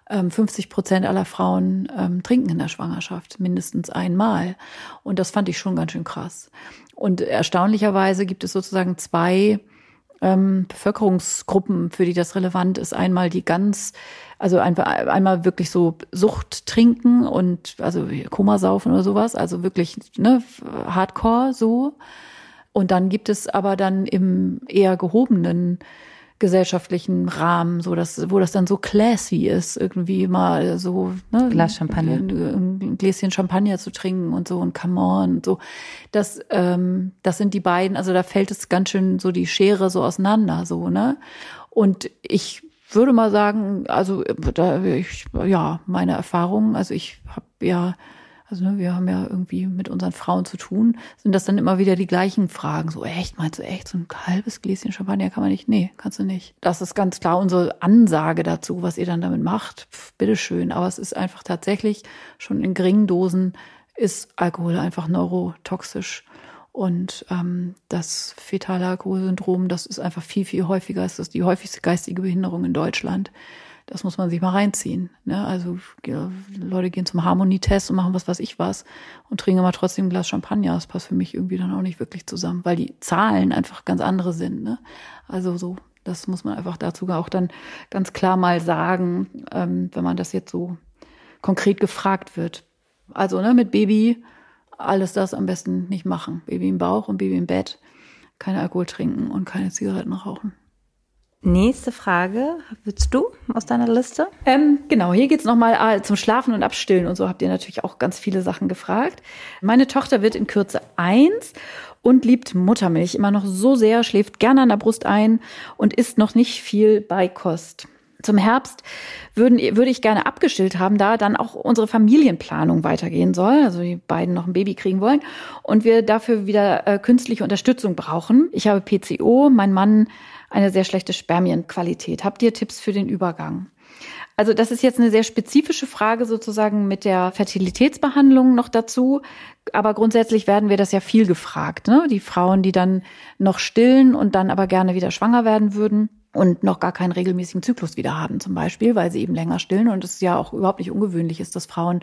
ähm, fünfzig Prozent aller Frauen ähm, trinken in der Schwangerschaft mindestens einmal. Und das fand ich schon ganz schön krass. Und erstaunlicherweise gibt es sozusagen zwei ähm, Bevölkerungsgruppen, für die das relevant ist. Einmal die ganz, also einfach einmal wirklich so Sucht trinken und also Komasaufen oder sowas, also wirklich ne, Hardcore so. Und dann gibt es aber dann im eher gehobenen gesellschaftlichen Rahmen, so dass, wo das dann so classy ist, irgendwie mal so ne, Glas Champagner, ein, ein Gläschen Champagner zu trinken und so und Come on und so. Das, ähm, das sind die beiden. Also da fällt es ganz schön so die Schere so auseinander, so ne. Und ich würde mal sagen, also da ich, ja meine Erfahrungen. Also ich habe ja Also ne, wir haben ja irgendwie mit unseren Frauen zu tun, sind das dann immer wieder die gleichen Fragen. So, echt, meinst du echt, so ein halbes Gläschen Champagner kann man nicht? Nee, kannst du nicht. Das ist ganz klar unsere Ansage dazu, was ihr dann damit macht. Pff, bitteschön. Aber es ist einfach tatsächlich, schon in geringen Dosen ist Alkohol einfach neurotoxisch. Und ähm, das fetale Alkoholsyndrom, das ist einfach viel, viel häufiger. Das ist die häufigste geistige Behinderung in Deutschland. Das muss man sich mal reinziehen. Ne? Also ja, Leute gehen zum Harmonietest und machen was weiß ich was und trinken aber trotzdem ein Glas Champagner. Das passt für mich irgendwie dann auch nicht wirklich zusammen, weil die Zahlen einfach ganz andere sind. Ne? Also so, das muss man einfach dazu auch dann ganz klar mal sagen, ähm, wenn man das jetzt so konkret gefragt wird. Also ne, mit Baby alles das am besten nicht machen. Baby im Bauch und Baby im Bett. Keine Alkohol trinken und keine Zigaretten rauchen. Nächste Frage, willst du aus deiner Liste? Ähm, genau, hier geht's nochmal zum Schlafen und Abstillen und so habt ihr natürlich auch ganz viele Sachen gefragt. Meine Tochter wird in Kürze eins und liebt Muttermilch immer noch so sehr, schläft gerne an der Brust ein und isst noch nicht viel Beikost. Zum Herbst würden, würde ich gerne abgestillt haben, da dann auch unsere Familienplanung weitergehen soll, also die beiden noch ein Baby kriegen wollen und wir dafür wieder äh, künstliche Unterstützung brauchen. Ich habe P C O, mein Mann eine sehr schlechte Spermienqualität. Habt ihr Tipps für den Übergang? Also das ist jetzt eine sehr spezifische Frage sozusagen mit der Fertilitätsbehandlung noch dazu. Aber grundsätzlich werden wir das ja viel gefragt, ne? Die Frauen, die dann noch stillen und dann aber gerne wieder schwanger werden würden und noch gar keinen regelmäßigen Zyklus wieder haben zum Beispiel, weil sie eben länger stillen. Und es ja auch überhaupt nicht ungewöhnlich ist, dass Frauen,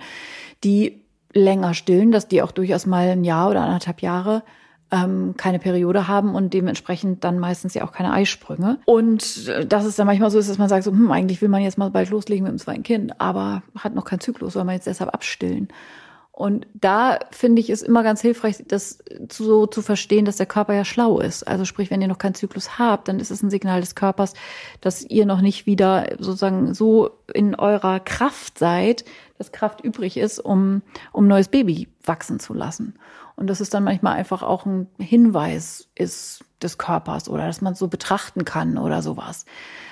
die länger stillen, dass die auch durchaus mal ein Jahr oder anderthalb Jahre ähm, keine Periode haben und dementsprechend dann meistens ja auch keine Eisprünge. Und dass es dann manchmal so ist, dass man sagt, so, hm, eigentlich will man jetzt mal bald loslegen mit dem zweiten Kind, aber hat noch keinen Zyklus, soll man jetzt deshalb abstillen. Und da finde ich es immer ganz hilfreich, das so zu verstehen, dass der Körper ja schlau ist. Also sprich, wenn ihr noch keinen Zyklus habt, dann ist es ein Signal des Körpers, dass ihr noch nicht wieder sozusagen so in eurer Kraft seid, dass Kraft übrig ist, um um neues Baby wachsen zu lassen. Und dass es dann manchmal einfach auch ein Hinweis ist des Körpers oder dass man es so betrachten kann oder sowas.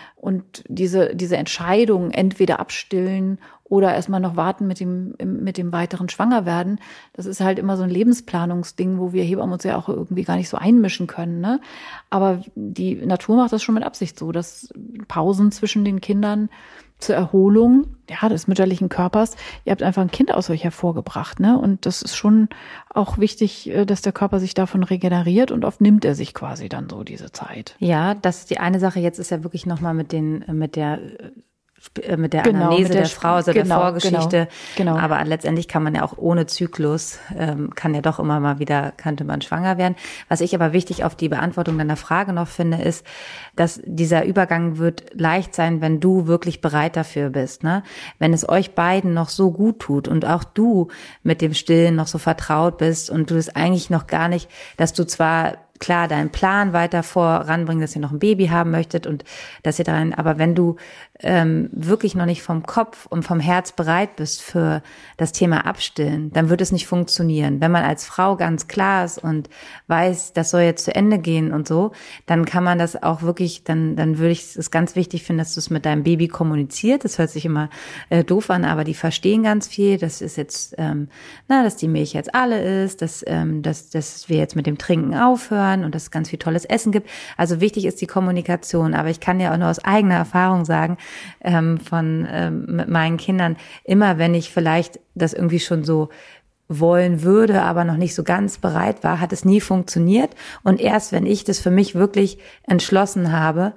Und diese diese Entscheidung, entweder abstillen oder erstmal noch warten mit dem mit dem weiteren Schwangerwerden, das ist halt immer so ein Lebensplanungsding, wo wir Hebammen uns ja auch irgendwie gar nicht so einmischen können, ne? Aber die Natur macht das schon mit Absicht so, dass Pausen zwischen den Kindern zur Erholung, ja, des mütterlichen Körpers, ihr habt einfach ein Kind aus euch hervorgebracht, ne? Und das ist schon auch wichtig, dass der Körper sich davon regeneriert und oft nimmt er sich quasi dann so diese Zeit. Ja, das ist die eine Sache. Jetzt ist ja wirklich nochmal mit den, mit der, mit der genau, Anamnese mit der, der Frau, also genau, der Vorgeschichte. Genau, genau. Aber letztendlich kann man ja auch ohne Zyklus, ähm, kann ja doch immer mal wieder, könnte man schwanger werden. Was ich aber wichtig auf die Beantwortung deiner Frage noch finde, ist, dass dieser Übergang wird leicht sein, wenn du wirklich bereit dafür bist, ne? Wenn es euch beiden noch so gut tut und auch du mit dem Stillen noch so vertraut bist und du es eigentlich noch gar nicht, dass du zwar klar deinen Plan weiter voranbringen, dass ihr noch ein Baby haben möchtet und dass ihr darin, aber wenn du ähm, wirklich noch nicht vom Kopf und vom Herz bereit bist für das Thema Abstillen, dann wird es nicht funktionieren. Wenn man als Frau ganz klar ist und weiß, das soll jetzt zu Ende gehen und so, dann kann man das auch wirklich, dann dann würde ich es ganz wichtig finden, dass du es mit deinem Baby kommuniziert. Das hört sich immer äh, doof an, aber die verstehen ganz viel. Das ist jetzt, ähm, na, dass die Milch jetzt alle ist, dass, ähm, dass, dass wir jetzt mit dem Trinken aufhören und dass es ganz viel tolles Essen gibt. Also wichtig ist die Kommunikation. Aber ich kann ja auch nur aus eigener Erfahrung sagen, ähm, von ähm, mit meinen Kindern, immer wenn ich vielleicht das irgendwie schon so wollen würde, aber noch nicht so ganz bereit war, hat es nie funktioniert. Und erst wenn ich das für mich wirklich entschlossen habe,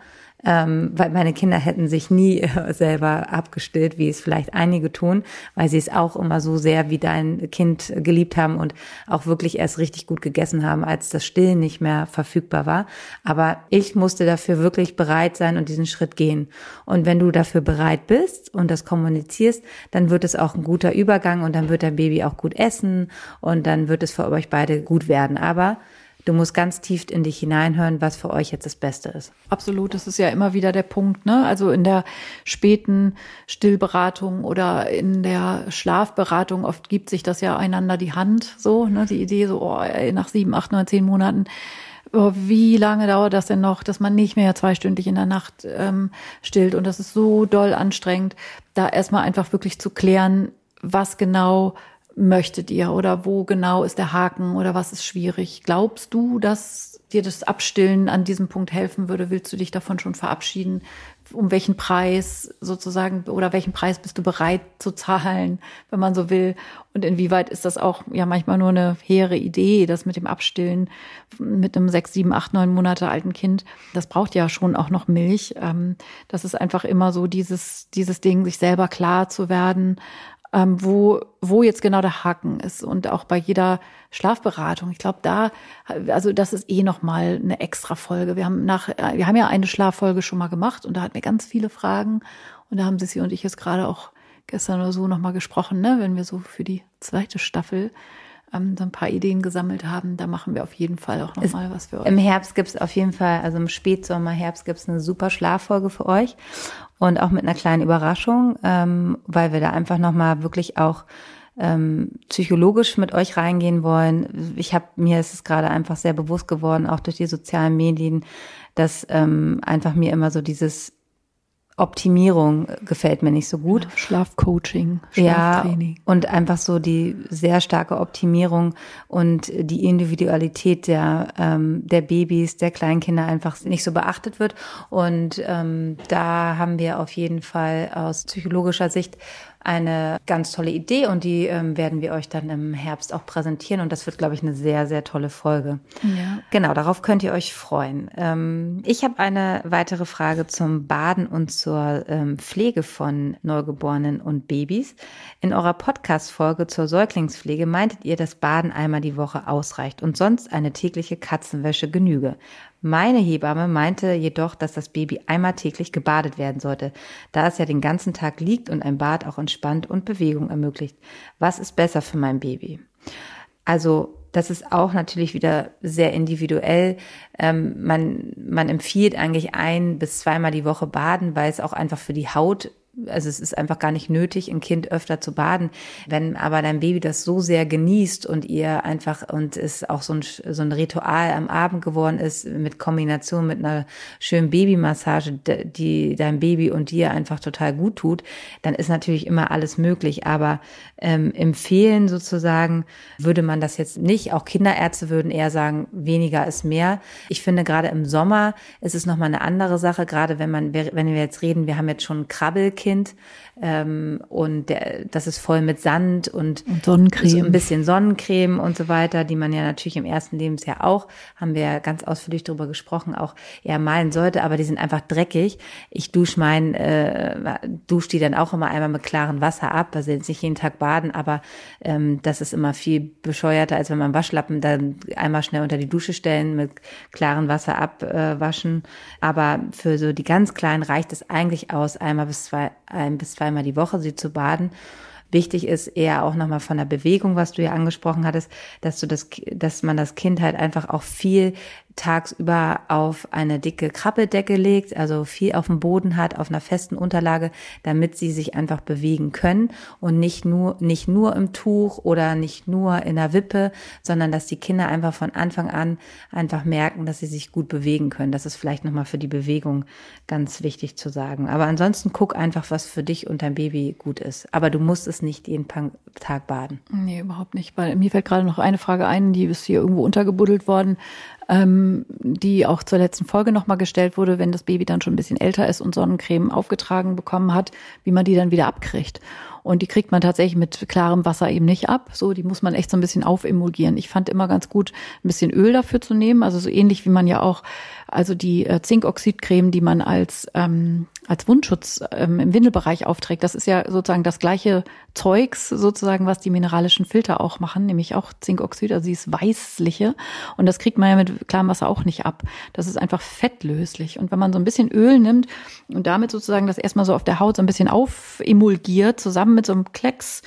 ähm, weil meine Kinder hätten sich nie äh, selber abgestillt, wie es vielleicht einige tun, weil sie es auch immer so sehr wie dein Kind geliebt haben und auch wirklich erst richtig gut gegessen haben, als das Stillen nicht mehr verfügbar war. Aber ich musste dafür wirklich bereit sein und diesen Schritt gehen. Und wenn du dafür bereit bist und das kommunizierst, dann wird es auch ein guter Übergang und dann wird dein Baby auch gut essen und dann wird es für euch beide gut werden. Aber du musst ganz tief in dich hineinhören, was für euch jetzt das Beste ist. Absolut, das ist ja immer wieder der Punkt, ne? Also in der späten Stillberatung oder in der Schlafberatung, oft gibt sich das ja einander die Hand, so, ne? Die Idee so, oh, ey, nach sieben, acht, neun, zehn Monaten, oh, wie lange dauert das denn noch, dass man nicht mehr zweistündlich in der Nacht ähm, stillt? Und das ist so doll anstrengend, da erstmal einfach wirklich zu klären, was genau möchtet ihr oder wo genau ist der Haken oder was ist schwierig? Glaubst du, dass dir das Abstillen an diesem Punkt helfen würde? Willst du dich davon schon verabschieden? Um welchen Preis sozusagen oder welchen Preis bist du bereit zu zahlen, wenn man so will? Und inwieweit ist das auch ja manchmal nur eine hehre Idee, das mit dem Abstillen mit einem sechs, sieben, acht, neun Monate alten Kind? Das braucht ja schon auch noch Milch. Das ist einfach immer so dieses, dieses Ding, sich selber klar zu werden, Ähm, wo, wo jetzt genau der Haken ist und auch bei jeder Schlafberatung. Ich glaube, da, also das ist eh nochmal eine extra Folge. Wir haben nach, wir haben ja eine Schlaffolge schon mal gemacht und da hatten wir ganz viele Fragen und da haben Sissi und ich jetzt gerade auch gestern oder so nochmal gesprochen, ne, wenn wir so für die zweite Staffel ähm, so ein paar Ideen gesammelt haben, da machen wir auf jeden Fall auch nochmal was für euch. Im Herbst gibt's auf jeden Fall, also im Spätsommer, Herbst gibt's eine super Schlaffolge für euch. Und auch mit einer kleinen Überraschung, ähm, weil wir da einfach nochmal wirklich auch ähm, psychologisch mit euch reingehen wollen. Ich habe mir ist es gerade einfach sehr bewusst geworden, auch durch die sozialen Medien, dass ähm, einfach mir immer so dieses Optimierung gefällt mir nicht so gut. Ja, Schlafcoaching, Schlaftraining. Ja, und einfach so die sehr starke Optimierung und die Individualität der ähm, der Babys, der Kleinkinder einfach nicht so beachtet wird. Und ähm, da haben wir auf jeden Fall aus psychologischer Sicht eine ganz tolle Idee und die ähm, werden wir euch dann im Herbst auch präsentieren und das wird, glaube ich, eine sehr, sehr tolle Folge. Ja. Genau, darauf könnt ihr euch freuen. Ähm, ich habe eine weitere Frage zum Baden und zur ähm, Pflege von Neugeborenen und Babys. In eurer Podcast-Folge zur Säuglingspflege meintet ihr, dass Baden einmal die Woche ausreicht und sonst eine tägliche Katzenwäsche genüge. Meine Hebamme meinte jedoch, dass das Baby einmal täglich gebadet werden sollte, da es ja den ganzen Tag liegt und ein Bad auch entspannt und Bewegung ermöglicht. Was ist besser für mein Baby? Also das ist auch natürlich wieder sehr individuell. Ähm, man, man empfiehlt eigentlich ein bis zweimal die Woche baden, weil es auch einfach für die Haut, also es ist einfach gar nicht nötig, ein Kind öfter zu baden. Wenn aber dein Baby das so sehr genießt und ihr einfach, und es auch so ein, so ein Ritual am Abend geworden ist, mit Kombination mit einer schönen Babymassage, die deinem Baby und dir einfach total gut tut, dann ist natürlich immer alles möglich. Aber ähm, empfehlen sozusagen würde man das jetzt nicht. Auch Kinderärzte würden eher sagen, weniger ist mehr. Ich finde gerade im Sommer ist es nochmal eine andere Sache, gerade wenn man, wenn wir jetzt reden, wir haben jetzt schon ein Krabbelkind, Kind ähm, und der, das ist voll mit Sand und, und Sonnencreme. So ein bisschen Sonnencreme und so weiter, die man ja natürlich im ersten Lebensjahr auch, haben wir ja ganz ausführlich darüber gesprochen, auch eher malen sollte, aber die sind einfach dreckig. Ich dusche mein, äh, dusche die dann auch immer einmal mit klarem Wasser ab, also jetzt nicht jeden Tag baden, aber ähm, das ist immer viel bescheuerter, als wenn man Waschlappen dann einmal schnell unter die Dusche stellen, mit klarem Wasser abwaschen. Äh, aber für so die ganz Kleinen reicht es eigentlich aus, einmal bis zwei ein bis zweimal die Woche sie zu baden. Wichtig ist eher auch nochmal von der Bewegung, was du ja angesprochen hattest, dass du das, dass man das Kind halt einfach auch viel tagsüber auf eine dicke Krabbeldecke legt, also viel auf dem Boden hat, auf einer festen Unterlage, damit sie sich einfach bewegen können und nicht nur, nicht nur im Tuch oder nicht nur in der Wippe, sondern dass die Kinder einfach von Anfang an einfach merken, dass sie sich gut bewegen können. Das ist vielleicht nochmal für die Bewegung ganz wichtig zu sagen. Aber ansonsten guck einfach, was für dich und dein Baby gut ist. Aber du musst es nicht jeden Tag baden. Nee, überhaupt nicht. Weil mir fällt gerade noch eine Frage ein, die ist hier irgendwo untergebuddelt worden, ähm, die auch zur letzten Folge nochmal gestellt wurde, wenn das Baby dann schon ein bisschen älter ist und Sonnencreme aufgetragen bekommen hat, wie man die dann wieder abkriegt. Und die kriegt man tatsächlich mit klarem Wasser eben nicht ab. So, die muss man echt so ein bisschen aufemulgieren. Ich fand immer ganz gut, ein bisschen Öl dafür zu nehmen. Also so ähnlich wie man ja auch, also die äh, Zinkoxidcreme, die man als ähm, als Wundschutz ähm, im Windelbereich aufträgt. Das ist ja sozusagen das gleiche Zeugs sozusagen, was die mineralischen Filter auch machen, nämlich auch Zinkoxid, also dieses Weißliche. Und das kriegt man ja mit klarem Wasser auch nicht ab. Das ist einfach fettlöslich. Und wenn man so ein bisschen Öl nimmt und damit sozusagen das erstmal so auf der Haut so ein bisschen aufemulgiert, zusammen mit so einem Klecks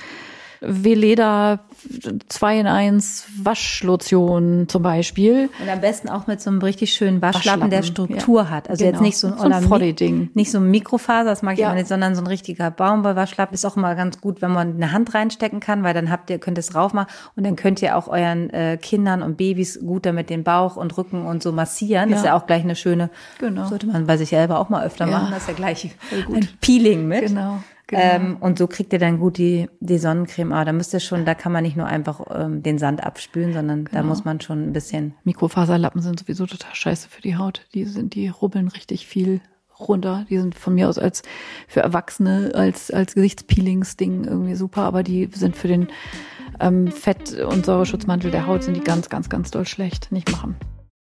Veleda zwei in eins Waschlotion zum Beispiel. Und am besten auch mit so einem richtig schönen Waschlappen, der Struktur ja. hat. Also genau. Jetzt nicht so ein, so ein Froddy-Ding. Nicht so ein Mikrofaser, das mag ich ja. immer nicht, sondern so ein richtiger Baumwollwaschlappen. Ist auch immer ganz gut, wenn man eine Hand reinstecken kann, weil dann habt ihr, könnt ihr es drauf machen und dann könnt ihr auch euren äh, Kindern und Babys gut damit den Bauch und Rücken und so massieren. Das ja. ist ja auch gleich eine schöne, genau. sollte man bei sich selber auch mal öfter ja. machen, das ist ja gleich ein Peeling mit. Genau. Genau. Ähm, und so kriegt ihr dann gut die, die Sonnencreme. Aber da müsst ihr schon, da kann man nicht nur einfach ähm, den Sand abspülen, sondern genau. da muss man schon ein bisschen. Mikrofaserlappen sind sowieso total scheiße für die Haut. Die sind, die rubbeln richtig viel runter. Die sind von mir aus als für Erwachsene als als Gesichtspeelings-Ding irgendwie super, aber die sind für den ähm, Fett- und Säureschutzmantel der Haut sind die ganz, ganz, ganz doll schlecht. Nicht machen.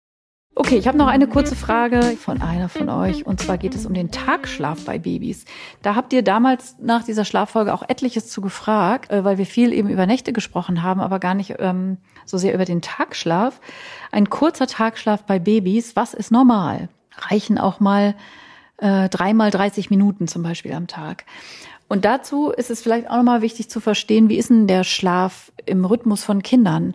Okay, ich habe noch eine kurze Frage von einer von euch und zwar geht es um den Tagschlaf bei Babys. Da habt ihr damals nach dieser Schlaffolge auch etliches zu gefragt, weil wir viel eben über Nächte gesprochen haben, aber gar nicht ähm, so sehr über den Tagschlaf. Ein kurzer Tagschlaf bei Babys, was ist normal? Reichen auch mal äh, dreimal dreißig Minuten zum Beispiel am Tag. Und dazu ist es vielleicht auch nochmal wichtig zu verstehen, wie ist denn der Schlaf im Rhythmus von Kindern?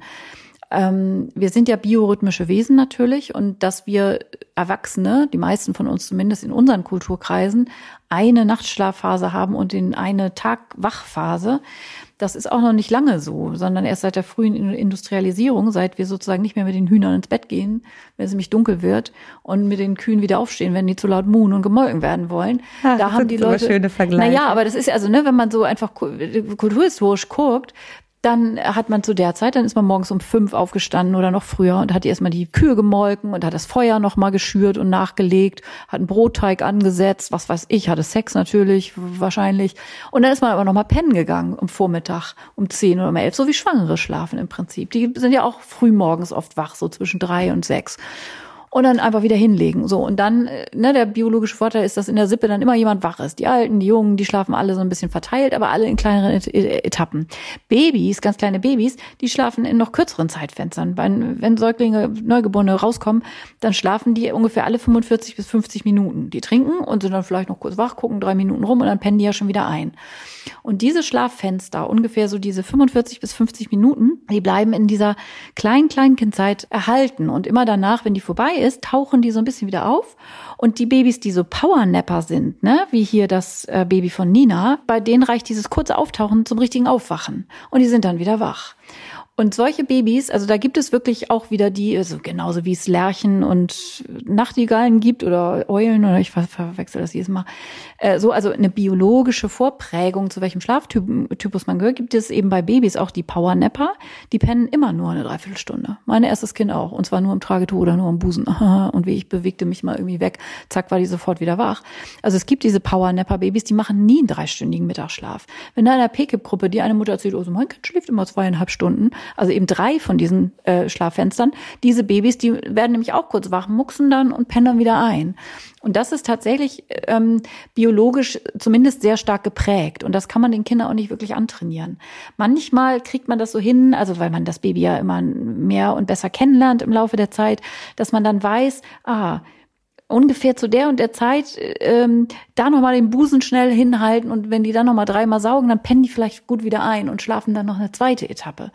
Ähm, wir sind ja biorhythmische Wesen natürlich und dass wir Erwachsene, die meisten von uns zumindest in unseren Kulturkreisen, eine Nachtschlafphase haben und in eine Tagwachphase, das ist auch noch nicht lange so, sondern erst seit der frühen Industrialisierung, seit wir sozusagen nicht mehr mit den Hühnern ins Bett gehen, wenn es nämlich dunkel wird und mit den Kühen wieder aufstehen, wenn die zu laut muhen und gemolken werden wollen. Ja, da haben die Leute schöne Vergleiche. Naja, aber das ist also, ne, wenn man so einfach kulturhistorisch guckt, dann hat man zu der Zeit, dann ist man morgens um fünf aufgestanden oder noch früher und hat erstmal die Kühe gemolken und hat das Feuer noch mal geschürt und nachgelegt, hat einen Brotteig angesetzt, was weiß ich, hatte Sex natürlich, wahrscheinlich. Und dann ist man aber noch mal pennen gegangen am Vormittag um zehn oder um elf, so wie Schwangere schlafen im Prinzip. Die sind ja auch früh morgens oft wach, so zwischen drei und sechs. Und dann einfach wieder hinlegen. So, und dann, ne, der biologische Vorteil ist, dass in der Sippe dann immer jemand wach ist. Die Alten, die Jungen, die schlafen alle so ein bisschen verteilt, aber alle in kleineren Et- Etappen. Babys, ganz kleine Babys, die schlafen in noch kürzeren Zeitfenstern. Wenn, wenn Säuglinge, Neugeborene rauskommen, dann schlafen die ungefähr alle fünfundvierzig bis fünfzig Minuten. Die trinken und sind dann vielleicht noch kurz wach, gucken drei Minuten rum und dann pennen die ja schon wieder ein. Und diese Schlaffenster, ungefähr so diese fünfundvierzig bis fünfzig Minuten, die bleiben in dieser kleinen Kleinkindzeit erhalten. Und immer danach, wenn die vorbei ist, tauchen die so ein bisschen wieder auf. Und die Babys, die so Powernapper sind, ne, wie hier das äh, Baby von Nina, bei denen reicht dieses kurze Auftauchen zum richtigen Aufwachen. Und die sind dann wieder wach. Und solche Babys, also da gibt es wirklich auch wieder die, also genauso wie es Lerchen und Nachtigallen gibt oder Eulen oder ich ver- verwechsel das jedes Mal, äh, so also eine biologische Vorprägung, zu welchem Schlaftypus man gehört, gibt es eben bei Babys auch die Powernapper, die pennen immer nur eine Dreiviertelstunde. Mein erstes Kind auch, und zwar nur im Tragetuch oder nur am Busen. Und wie ich bewegte mich mal irgendwie weg, zack, war die sofort wieder wach. Also es gibt diese Powernapper-Babys, die machen nie einen dreistündigen Mittagsschlaf. Wenn da in der P K I P-Gruppe die eine Mutter erzählt, oh, so mein Kind schläft immer zweieinhalb Stunden, also eben drei von diesen äh, Schlaffenstern. Diese Babys, die werden nämlich auch kurz wach, mucksen dann und pennen dann wieder ein. Und das ist tatsächlich ähm, biologisch zumindest sehr stark geprägt. Und das kann man den Kindern auch nicht wirklich antrainieren. Manchmal kriegt man das so hin, also weil man das Baby ja immer mehr und besser kennenlernt im Laufe der Zeit, dass man dann weiß, ah, ungefähr zu der und der Zeit ähm, da nochmal den Busen schnell hinhalten und wenn die dann nochmal dreimal saugen, dann pennen die vielleicht gut wieder ein und schlafen dann noch eine zweite Etappe.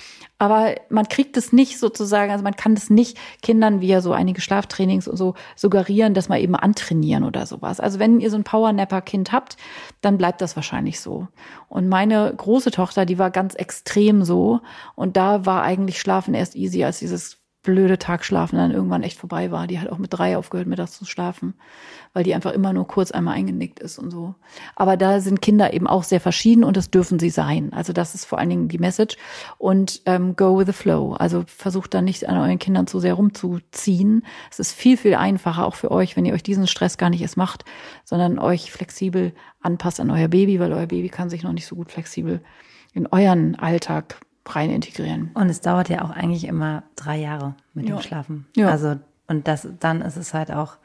Aber man kriegt es nicht sozusagen, also man kann es nicht Kindern via so einige Schlaftrainings und so suggerieren, dass man eben antrainieren oder sowas. Also wenn ihr so ein Powernapper-Kind habt, dann bleibt das wahrscheinlich so. Und meine große Tochter, die war ganz extrem so und da war eigentlich Schlafen erst easy, als dieses blöde Tagschlafen dann irgendwann echt vorbei war. Die hat auch mit drei aufgehört, mittags zu schlafen, weil die einfach immer nur kurz einmal eingenickt ist und so. Aber da sind Kinder eben auch sehr verschieden und das dürfen sie sein. Also das ist vor allen Dingen die Message. Und ähm, go with the flow. Also versucht da nicht an euren Kindern zu sehr rumzuziehen. Es ist viel, viel einfacher auch für euch, wenn ihr euch diesen Stress gar nicht erst macht, sondern euch flexibel anpasst an euer Baby, weil euer Baby kann sich noch nicht so gut flexibel in euren Alltag rein integrieren. Und es dauert ja auch eigentlich immer drei Jahre mit ja. dem Schlafen. Ja. Also, und das, dann ist es halt auch,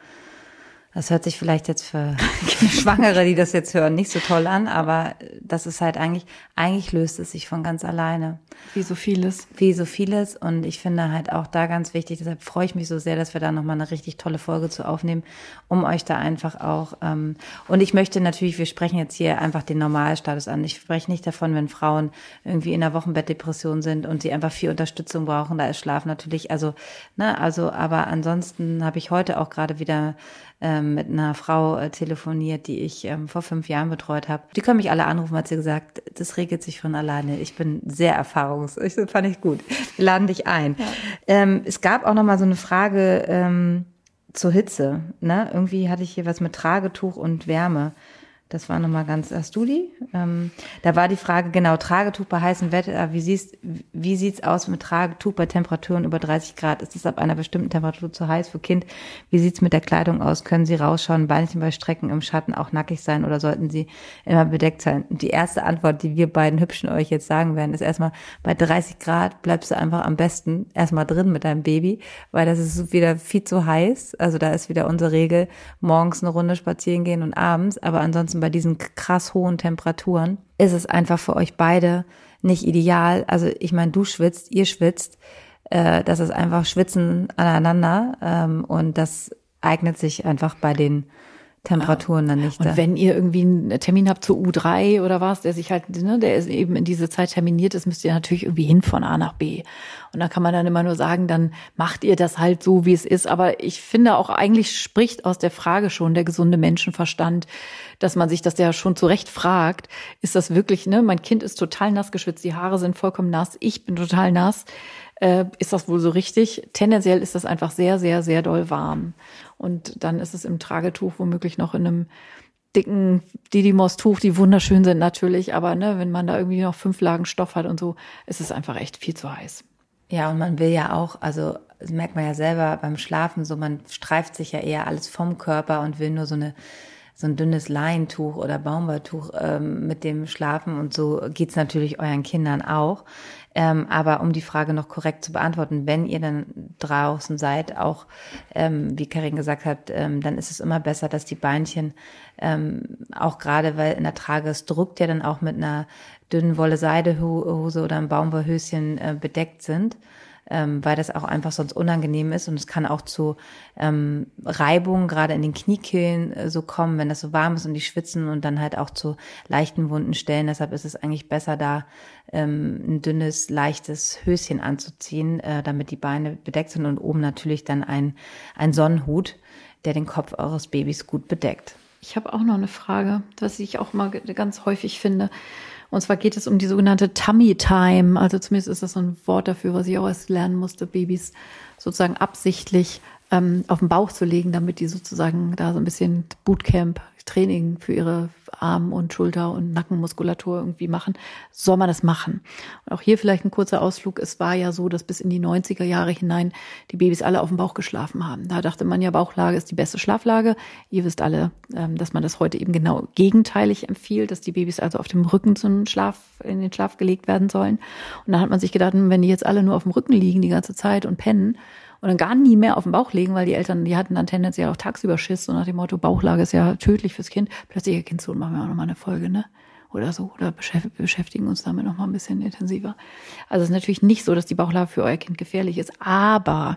das hört sich vielleicht jetzt für Schwangere, die das jetzt hören, nicht so toll an, aber das ist halt eigentlich, eigentlich löst es sich von ganz alleine. Wie so vieles. Wie so vieles. Und ich finde halt auch da ganz wichtig, deshalb freue ich mich so sehr, dass wir da nochmal eine richtig tolle Folge zu aufnehmen, um euch da einfach auch, ähm, und ich möchte natürlich, wir sprechen jetzt hier einfach den Normalstatus an. Ich spreche nicht davon, wenn Frauen irgendwie in der Wochenbettdepression sind und sie einfach viel Unterstützung brauchen, da ist Schlaf natürlich, also, ne, also, aber ansonsten habe ich heute auch gerade wieder ähm, mit einer Frau äh, telefoniert, die ich ähm, vor fünf Jahren betreut habe. Die können mich alle anrufen, hat sie gesagt, das regelt sich von alleine. Ich bin sehr erfahrungs, ich, das fand ich gut. Wir laden dich ein. Ja. Ähm, es gab auch noch mal so eine Frage ähm, zur Hitze. Ne? Irgendwie hatte ich hier was mit Tragetuch und Wärme. Das war nochmal ganz, hast du die? Ähm, da war die Frage, genau, Tragetuch bei heißem Wetter, wie siehst, wie sieht's aus mit Tragetuch bei Temperaturen über dreißig Grad? Ist es ab einer bestimmten Temperatur zu heiß für Kind? Wie sieht's mit der Kleidung aus? Können sie rausschauen, Beinchen bei Strecken im Schatten auch nackig sein oder sollten sie immer bedeckt sein? Und die erste Antwort, die wir beiden Hübschen euch jetzt sagen werden, ist erstmal, bei dreißig Grad bleibst du einfach am besten erstmal drin mit deinem Baby, weil das ist wieder viel zu heiß. Also da ist wieder unsere Regel, morgens eine Runde spazieren gehen und abends, aber ansonsten bei diesen krass hohen Temperaturen ist es einfach für euch beide nicht ideal. Also ich meine, du schwitzt, ihr schwitzt, äh, das ist einfach Schwitzen aneinander ähm, und das eignet sich einfach bei den Temperaturen dann nicht. Und da. wenn ihr irgendwie einen Termin habt zur U drei oder was, der sich halt, ne, der ist eben in diese Zeit terminiert ist, müsst ihr natürlich irgendwie hin von A nach B. Und da kann man dann immer nur sagen, dann macht ihr das halt so, wie es ist. Aber ich finde auch, eigentlich spricht aus der Frage schon der gesunde Menschenverstand, dass man sich das ja schon zu Recht fragt, ist das wirklich, ne, mein Kind ist total nass geschwitzt, die Haare sind vollkommen nass, ich bin total nass. Äh, ist das wohl so richtig? Tendenziell ist das einfach sehr, sehr, sehr doll warm. Und dann ist es im Tragetuch womöglich noch in einem dicken Didymos-Tuch, die wunderschön sind natürlich, aber ne, wenn man da irgendwie noch fünf Lagen Stoff hat und so, ist es einfach echt viel zu heiß. Ja, und man will ja auch, also das merkt man ja selber beim Schlafen, so man streift sich ja eher alles vom Körper und will nur so eine so ein dünnes Leintuch oder Baumwolltuch ähm, mit dem Schlafen und so geht's natürlich euren Kindern auch. Ähm, aber um die Frage noch korrekt zu beantworten, wenn ihr dann draußen seid, auch ähm, wie Karin gesagt hat, ähm, dann ist es immer besser, dass die Beinchen ähm, auch gerade, weil in der Trage es drückt ja dann auch mit einer dünnen Wolle-Seide-Hose oder einem Baumwollhöschen äh, bedeckt sind. Ähm, weil das auch einfach sonst unangenehm ist und es kann auch zu ähm, Reibungen gerade in den Kniekehlen äh, so kommen, wenn das so warm ist und die schwitzen und dann halt auch zu leichten wunden Stellen. Deshalb ist es eigentlich besser, da ähm, ein dünnes, leichtes Höschen anzuziehen, äh, damit die Beine bedeckt sind und oben natürlich dann ein, ein Sonnenhut, der den Kopf eures Babys gut bedeckt. Ich habe auch noch eine Frage, was ich auch mal ganz häufig finde. Und zwar geht es um die sogenannte Tummy Time. Also zumindest ist das so ein Wort dafür, was ich auch erst lernen musste, Babys sozusagen absichtlich ähm, auf den Bauch zu legen, damit die sozusagen da so ein bisschen Bootcamp-Training für ihre Arm- und Schulter- und Nackenmuskulatur irgendwie machen. Soll man das machen? Und auch hier vielleicht ein kurzer Ausflug. Es war ja so, dass bis in die neunziger Jahre hinein die Babys alle auf dem Bauch geschlafen haben. Da dachte man ja, Bauchlage ist die beste Schlaflage. Ihr wisst alle, dass man das heute eben genau gegenteilig empfiehlt, dass die Babys also auf dem Rücken zum Schlaf, in den Schlaf gelegt werden sollen. Und da hat man sich gedacht, wenn die jetzt alle nur auf dem Rücken liegen die ganze Zeit und pennen, und dann gar nie mehr auf dem Bauch legen, weil die Eltern, die hatten dann tendenziell auch tagsüber Schiss, so nach dem Motto, Bauchlage ist ja tödlich fürs Kind. Plötzlich, ihr Kind so, machen wir auch nochmal eine Folge, ne? Oder so, oder beschäftigen uns damit nochmal ein bisschen intensiver. Also es ist natürlich nicht so, dass die Bauchlage für euer Kind gefährlich ist, aber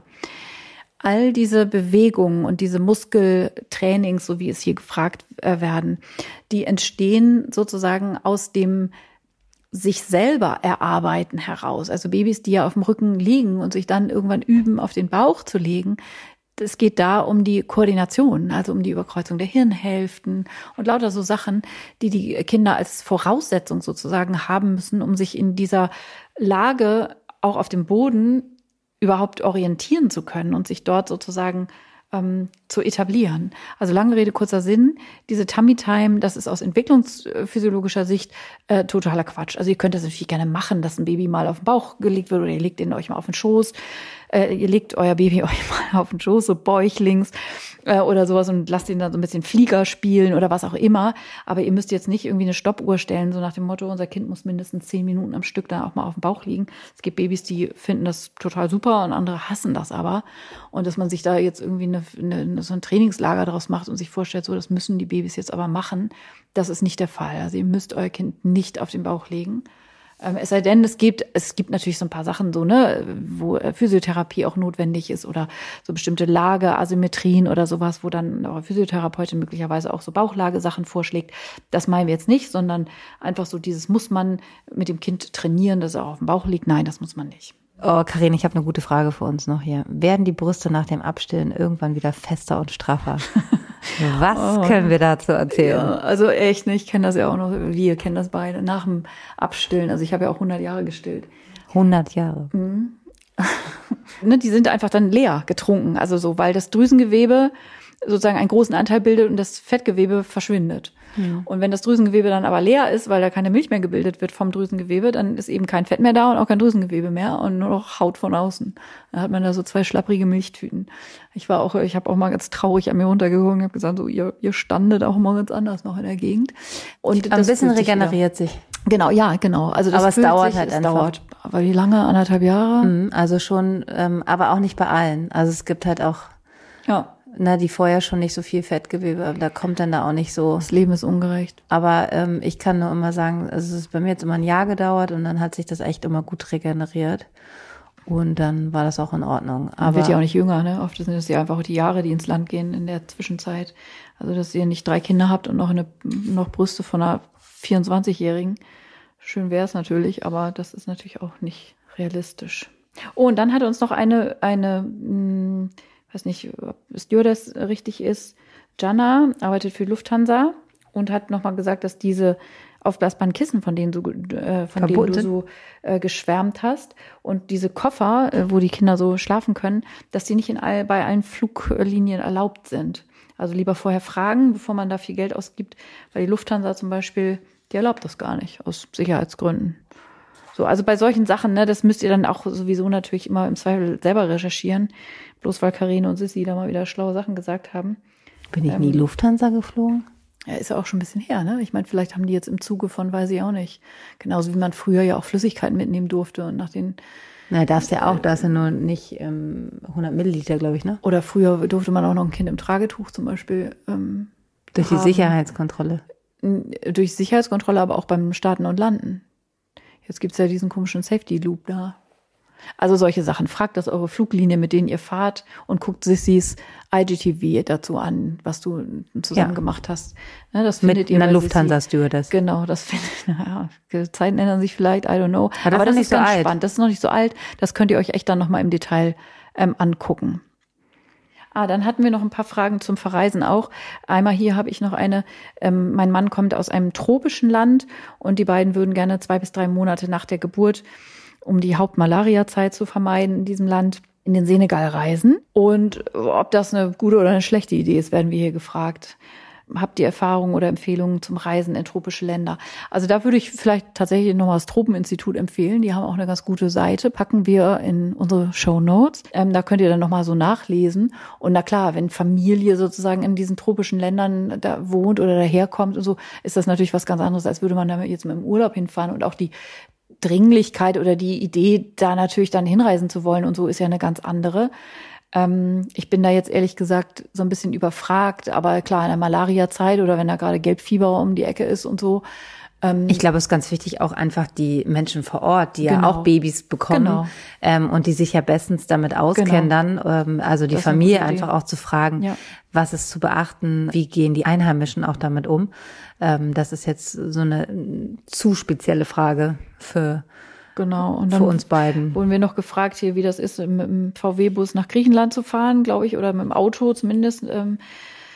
all diese Bewegungen und diese Muskeltrainings, so wie es hier gefragt werden, die entstehen sozusagen aus dem sich selber erarbeiten heraus. Also Babys, die ja auf dem Rücken liegen und sich dann irgendwann üben, auf den Bauch zu legen. Es geht da um die Koordination, also um die Überkreuzung der Hirnhälften und lauter so Sachen, die die Kinder als Voraussetzung sozusagen haben müssen, um sich in dieser Lage auch auf dem Boden überhaupt orientieren zu können und sich dort sozusagen ähm, zu etablieren. Also lange Rede, kurzer Sinn, diese Tummy Time, das ist aus entwicklungsphysiologischer Sicht äh, totaler Quatsch. Also ihr könnt das natürlich gerne machen, dass ein Baby mal auf den Bauch gelegt wird oder ihr legt ihn euch mal auf den Schoß. Äh, ihr legt euer Baby euch mal auf den Schoß, so bäuchlings äh, oder sowas und lasst ihn dann so ein bisschen Flieger spielen oder was auch immer. Aber ihr müsst jetzt nicht irgendwie eine Stoppuhr stellen, so nach dem Motto, unser Kind muss mindestens zehn Minuten am Stück dann auch mal auf dem Bauch liegen. Es gibt Babys, die finden das total super und andere hassen das aber. Und dass man sich da jetzt irgendwie eine, eine, so ein Trainingslager daraus macht und sich vorstellt, so das müssen die Babys jetzt aber machen, das ist nicht der Fall. Also ihr müsst euer Kind nicht auf den Bauch legen. Es sei denn, es gibt, es gibt natürlich so ein paar Sachen so, ne, wo Physiotherapie auch notwendig ist oder so bestimmte Lage, Asymmetrien oder sowas, wo dann eure Physiotherapeutin möglicherweise auch so Bauchlagesachen vorschlägt. Das meinen wir jetzt nicht, sondern einfach so dieses, muss man mit dem Kind trainieren, dass er auch auf dem Bauch liegt? Nein, das muss man nicht. Oh, Karin, ich habe eine gute Frage für uns noch hier. Werden die Brüste nach dem Abstillen irgendwann wieder fester und straffer? Was oh. können wir dazu erzählen? Ja, also echt, ne, ich kenne das ja auch noch, wir kennen das beide, nach dem Abstillen. Also ich habe ja auch hundert Jahre gestillt. hundert Jahre? Mhm. Ne, die sind einfach dann leer getrunken, also so, weil das Drüsengewebe sozusagen einen großen Anteil bildet und das Fettgewebe verschwindet. Mhm. Und wenn das Drüsengewebe dann aber leer ist, weil da keine Milch mehr gebildet wird vom Drüsengewebe, dann ist eben kein Fett mehr da und auch kein Drüsengewebe mehr und nur noch Haut von außen. Dann hat man da so zwei schlapprige Milchtüten. Ich war auch, ich habe auch mal ganz traurig an mir runtergeguckt und habe gesagt, so ihr, ihr standet auch mal ganz anders noch in der Gegend. Und ein bisschen regeneriert sich. Genau, ja, genau. Also das aber es dauert sich, halt es einfach. Dauert. Aber wie lange? Anderthalb Jahre? Mhm, also schon, ähm, aber auch nicht bei allen. Also es gibt halt auch, ja. na, die vorher schon nicht so viel Fettgewebe, da kommt dann da auch nicht so. Das Leben ist ungerecht. Aber ähm, ich kann nur immer sagen, also es ist bei mir jetzt immer ein Jahr gedauert und dann hat sich das echt immer gut regeneriert. Und dann war das auch in Ordnung. Aber man wird ja auch nicht jünger, ne? Oft sind es ja einfach auch die Jahre, die ins Land gehen in der Zwischenzeit. Also, dass ihr nicht drei Kinder habt und noch eine, noch Brüste von einer vierundzwanzigjährigen. Schön wäre es natürlich, aber das ist natürlich auch nicht realistisch. Oh, und dann hat uns noch eine, eine, hm, weiß nicht, ob Stewardess richtig ist, Jana, arbeitet für Lufthansa und hat nochmal gesagt, dass diese aufblasbaren Kissen, von denen du, äh, von denen du so äh, geschwärmt hast und diese Koffer, äh, wo die Kinder so schlafen können, dass die nicht in all, bei allen Fluglinien erlaubt sind. Also lieber vorher fragen, bevor man da viel Geld ausgibt, weil die Lufthansa zum Beispiel, die erlaubt das gar nicht, aus Sicherheitsgründen. So, also bei solchen Sachen, ne, das müsst ihr dann auch sowieso natürlich immer im Zweifel selber recherchieren, bloß weil Karine und Sissi da mal wieder schlaue Sachen gesagt haben. Bin ich nie ähm, Lufthansa geflogen? Ja, ist ja auch schon ein bisschen her, ne? Ich meine, vielleicht haben die jetzt im Zuge von, weiß ich auch nicht. Genauso wie man früher ja auch Flüssigkeiten mitnehmen durfte und nach den... Na, darfst ja auch, da ist ja nur nicht ähm, hundert Milliliter, glaube ich, ne? Oder früher durfte man auch noch ein Kind im Tragetuch zum Beispiel ähm, durch die haben. Sicherheitskontrolle. Durch Sicherheitskontrolle, aber auch beim Starten und Landen. Jetzt gibt's ja diesen komischen Safety-Loop da. Also solche Sachen. Fragt das eure Fluglinie, mit denen ihr fahrt und guckt Sissys I G T V dazu an, was du zusammen ja. gemacht hast. Ne, das findet mit ihr einer Lufthansa-Stewardess. Genau, das findet, naja, Zeiten ändern sich vielleicht, I don't know. Aber das, Aber das ist, ist ganz so spannend. Das ist noch nicht so alt. Das könnt ihr euch echt dann nochmal im Detail ähm, angucken. Ah, dann hatten wir noch ein paar Fragen zum Verreisen auch. Einmal hier habe ich noch eine, ähm, mein Mann kommt aus einem tropischen Land und die beiden würden gerne zwei bis drei Monate nach der Geburt, um die Hauptmalaria-Zeit zu vermeiden in diesem Land, in den Senegal reisen. Und ob das eine gute oder eine schlechte Idee ist, werden wir hier gefragt. Habt ihr Erfahrungen oder Empfehlungen zum Reisen in tropische Länder? Also da würde ich vielleicht tatsächlich nochmal das Tropeninstitut empfehlen. Die haben auch eine ganz gute Seite, packen wir in unsere Shownotes. Ähm, da könnt ihr dann nochmal so nachlesen. Und na klar, wenn Familie sozusagen in diesen tropischen Ländern da wohnt oder daherkommt und so, ist das natürlich was ganz anderes, als würde man da jetzt mit dem Urlaub hinfahren. Und auch die Dringlichkeit oder die Idee, da natürlich dann hinreisen zu wollen und so, ist ja eine ganz andere. Ähm, ich bin da jetzt ehrlich gesagt so ein bisschen überfragt, aber klar, in der Malaria-Zeit oder wenn da gerade Gelbfieber um die Ecke ist und so. Ähm, ich glaube, es ist ganz wichtig auch einfach die Menschen vor Ort, die genau. ja auch Babys bekommen genau. ähm, und die sich ja bestens damit auskennen genau. dann, ähm, also die Familie einfach auch zu fragen, ja. was ist zu beachten, wie gehen die Einheimischen auch damit um. Ähm, das ist jetzt so eine zu spezielle Frage für Genau. Und dann für uns beiden. Wurden wir noch gefragt hier, wie das ist, mit dem V W-Bus nach Griechenland zu fahren, glaube ich, oder mit dem Auto zumindest.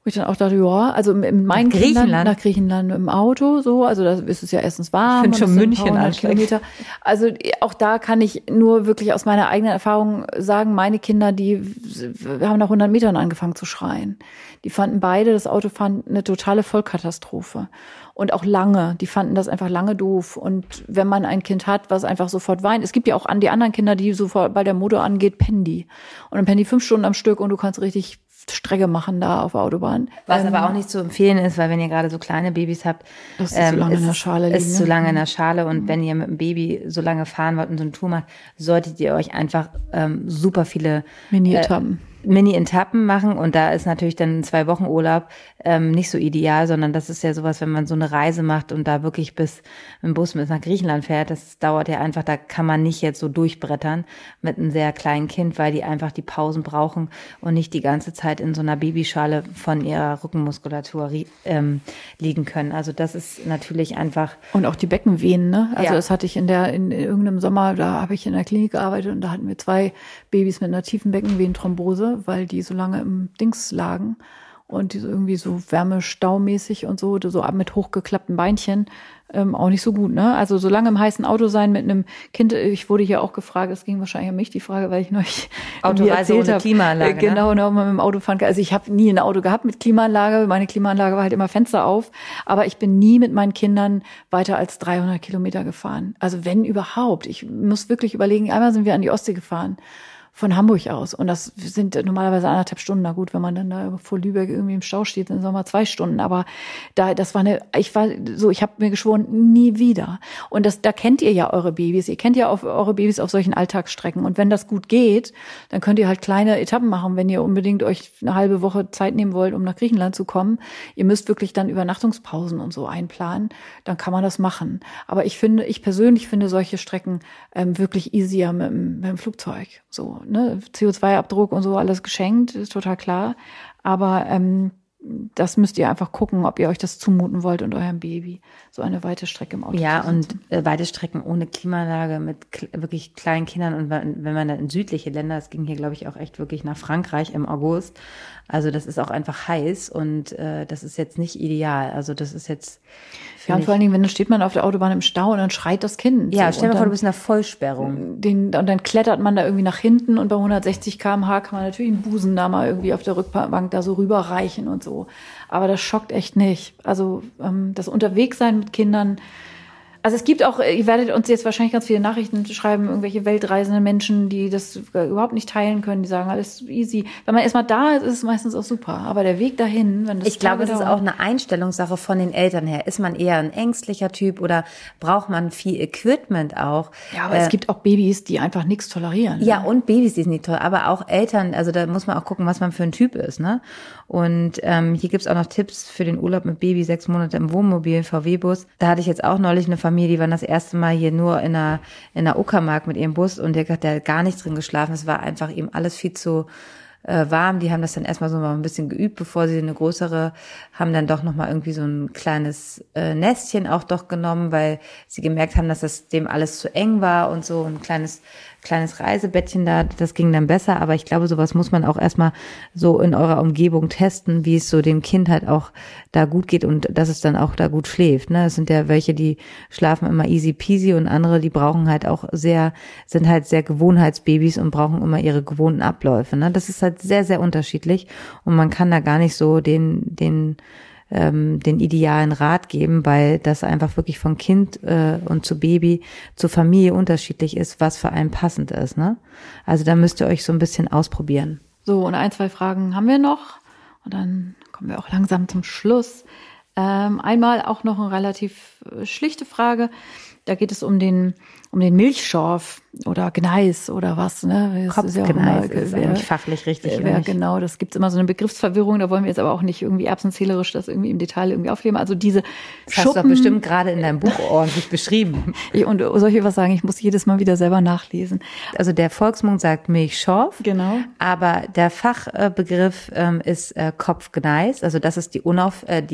Wo ich dann auch dachte, ja, also mit meinen nach Kindern Griechenland? nach Griechenland im Auto, so, also da ist es ja erstens warm. Ich finde schon München Kilometer. Also auch da kann ich nur wirklich aus meiner eigenen Erfahrung sagen, meine Kinder, die haben nach hundert Metern angefangen zu schreien. Die fanden beide, das Autofahren eine totale Vollkatastrophe. Und auch lange, die fanden das einfach lange doof. Und wenn man ein Kind hat, was einfach sofort weint, es gibt ja auch an die anderen Kinder, die sofort, bei der Motor angeht, pennen die. Und dann pennen die fünf Stunden am Stück und du kannst richtig Strecke machen da auf der Autobahn. Was ähm, aber auch nicht zu empfehlen ist, weil wenn ihr gerade so kleine Babys habt, das ist ähm, zu lange in der Schale liegen, ist zu lange in der Schale und mhm. wenn ihr mit dem Baby so lange fahren wollt und so eine Tour macht, solltet ihr euch einfach ähm, super viele Mini-Etappen äh, Mini-Etappen machen und da ist natürlich dann zwei Wochen Urlaub ähm, nicht so ideal, sondern das ist ja sowas, wenn man so eine Reise macht und da wirklich bis im Bus bis nach Griechenland fährt, das dauert ja einfach, da kann man nicht jetzt so durchbrettern mit einem sehr kleinen Kind, weil die einfach die Pausen brauchen und nicht die ganze Zeit in so einer Babyschale von ihrer Rückenmuskulatur ähm, liegen können. Also das ist natürlich einfach... Und auch die Beckenvenen, ne? Also ja. das hatte ich in der in, in irgendeinem Sommer, da habe ich in der Klinik gearbeitet und da hatten wir zwei Babys mit einer tiefen Beckenvenenthrombose, weil die so lange im Dings lagen und die so irgendwie so wärmestaumäßig und so, so mit hochgeklappten Beinchen, ähm, auch nicht so gut, ne? Also so lange im heißen Auto sein mit einem Kind, ich wurde hier auch gefragt, es ging wahrscheinlich an mich die Frage, weil ich neulich Autoreise ohne Klimaanlage, äh, genau, ne? Genau, mit dem Auto fahren kann. Also ich habe nie ein Auto gehabt mit Klimaanlage, meine Klimaanlage war halt immer Fenster auf, aber ich bin nie mit meinen Kindern weiter als dreihundert Kilometer gefahren. Also wenn überhaupt. Ich muss wirklich überlegen, einmal sind wir an die Ostsee gefahren, von Hamburg aus. Und das sind normalerweise anderthalb Stunden. Na gut, wenn man dann da vor Lübeck irgendwie im Stau steht, dann sind es mal zwei Stunden. Aber da, das war eine, ich war so, ich habe mir geschworen, nie wieder. Und das, da kennt ihr ja eure Babys. Ihr kennt ja auf, eure Babys auf solchen Alltagsstrecken. Und wenn das gut geht, dann könnt ihr halt kleine Etappen machen, wenn ihr unbedingt euch eine halbe Woche Zeit nehmen wollt, um nach Griechenland zu kommen. Ihr müsst wirklich dann Übernachtungspausen und so einplanen. Dann kann man das machen. Aber ich finde, ich persönlich finde solche Strecken ähm, wirklich easier mit, mit dem Flugzeug. So. Ne, C O zwei Abdruck und so alles geschenkt, ist total klar. Aber ähm, das müsst ihr einfach gucken, ob ihr euch das zumuten wollt und eurem Baby so eine weite Strecke im Auto. Ja, und äh, weite Strecken ohne Klimaanlage mit kl- wirklich kleinen Kindern. Und wenn man dann in südliche Länder, es ging hier, glaube ich, auch echt wirklich nach Frankreich im August. Also das ist auch einfach heiß und äh, das ist jetzt nicht ideal. Also das ist jetzt... Ja, und vor allen Dingen, wenn dann steht man auf der Autobahn im Stau und dann schreit das Kind. Ja, so. stell dir mal vor, dann, du bist in der Vollsperrung. Den, und dann klettert man da irgendwie nach hinten und bei hundertsechzig Kilometer pro Stunde kann man natürlich einen Busen da mal irgendwie auf der Rückbank da so rüberreichen und so. Aber das schockt echt nicht. Also ähm, das Unterwegssein mit Kindern. Also es gibt auch, ihr werdet uns jetzt wahrscheinlich ganz viele Nachrichten schreiben, irgendwelche weltreisenden Menschen, die das überhaupt nicht teilen können, die sagen, alles easy. Wenn man erstmal da ist, ist es meistens auch super. Aber der Weg dahin, wenn das Ich glaube, es dauert, ist auch eine Einstellungssache von den Eltern her. Ist man eher ein ängstlicher Typ oder braucht man viel Equipment auch? Ja, aber äh, es gibt auch Babys, die einfach nichts tolerieren. Ja, und Babys, die sind nicht toll, aber auch Eltern, also da muss man auch gucken, was man für ein Typ ist, ne? Und ähm, hier gibt's auch noch Tipps für den Urlaub mit Baby, sechs Monate im Wohnmobil, V W-Bus. Da hatte ich jetzt auch neulich eine Familie, die waren das erste Mal hier nur in einer, in einer Uckermark mit ihrem Bus und der hat da gar nicht drin geschlafen. Es war einfach ihm alles viel zu äh, warm. Die haben das dann erstmal so mal ein bisschen geübt, bevor sie eine größere, haben dann doch nochmal irgendwie so ein kleines äh, Nestchen auch doch genommen, weil sie gemerkt haben, dass das dem alles zu eng war und so ein kleines kleines Reisebettchen da, das ging dann besser, aber ich glaube, sowas muss man auch erstmal so in eurer Umgebung testen, wie es so dem Kind halt auch da gut geht und dass es dann auch da gut schläft, ne? Es sind ja welche, die schlafen immer easy peasy und andere, die brauchen halt auch sehr, sind halt sehr Gewohnheitsbabys und brauchen immer ihre gewohnten Abläufe, ne? Das ist halt sehr, sehr unterschiedlich und man kann da gar nicht so den, den, ähm, den idealen Rat geben, weil das einfach wirklich von Kind äh, und zu Baby, zu Familie unterschiedlich ist, was für einen passend ist, ne? Also da müsst ihr euch so ein bisschen ausprobieren. So, und ein, zwei Fragen haben wir noch und dann kommen wir auch langsam zum Schluss. Ähm, einmal auch noch eine relativ äh, schlichte Frage. Da geht es um den um den Milchschorf oder Gneis oder was, ne? Kopfgneis ist, ja ist eigentlich fachlich richtig. Ja, genau, das gibt's immer so eine Begriffsverwirrung, da wollen wir jetzt aber auch nicht irgendwie erbsenzählerisch das irgendwie im Detail irgendwie aufheben. Also diese das Schuppen. Hast du doch bestimmt gerade in deinem Buch ordentlich beschrieben. Ich, und soll ich was sagen, ich muss jedes Mal wieder selber nachlesen. Also der Volksmund sagt Milchschorf, genau. Aber der Fachbegriff ähm, ist äh, Kopfgneis, also das ist die unauf, äh, die die nicht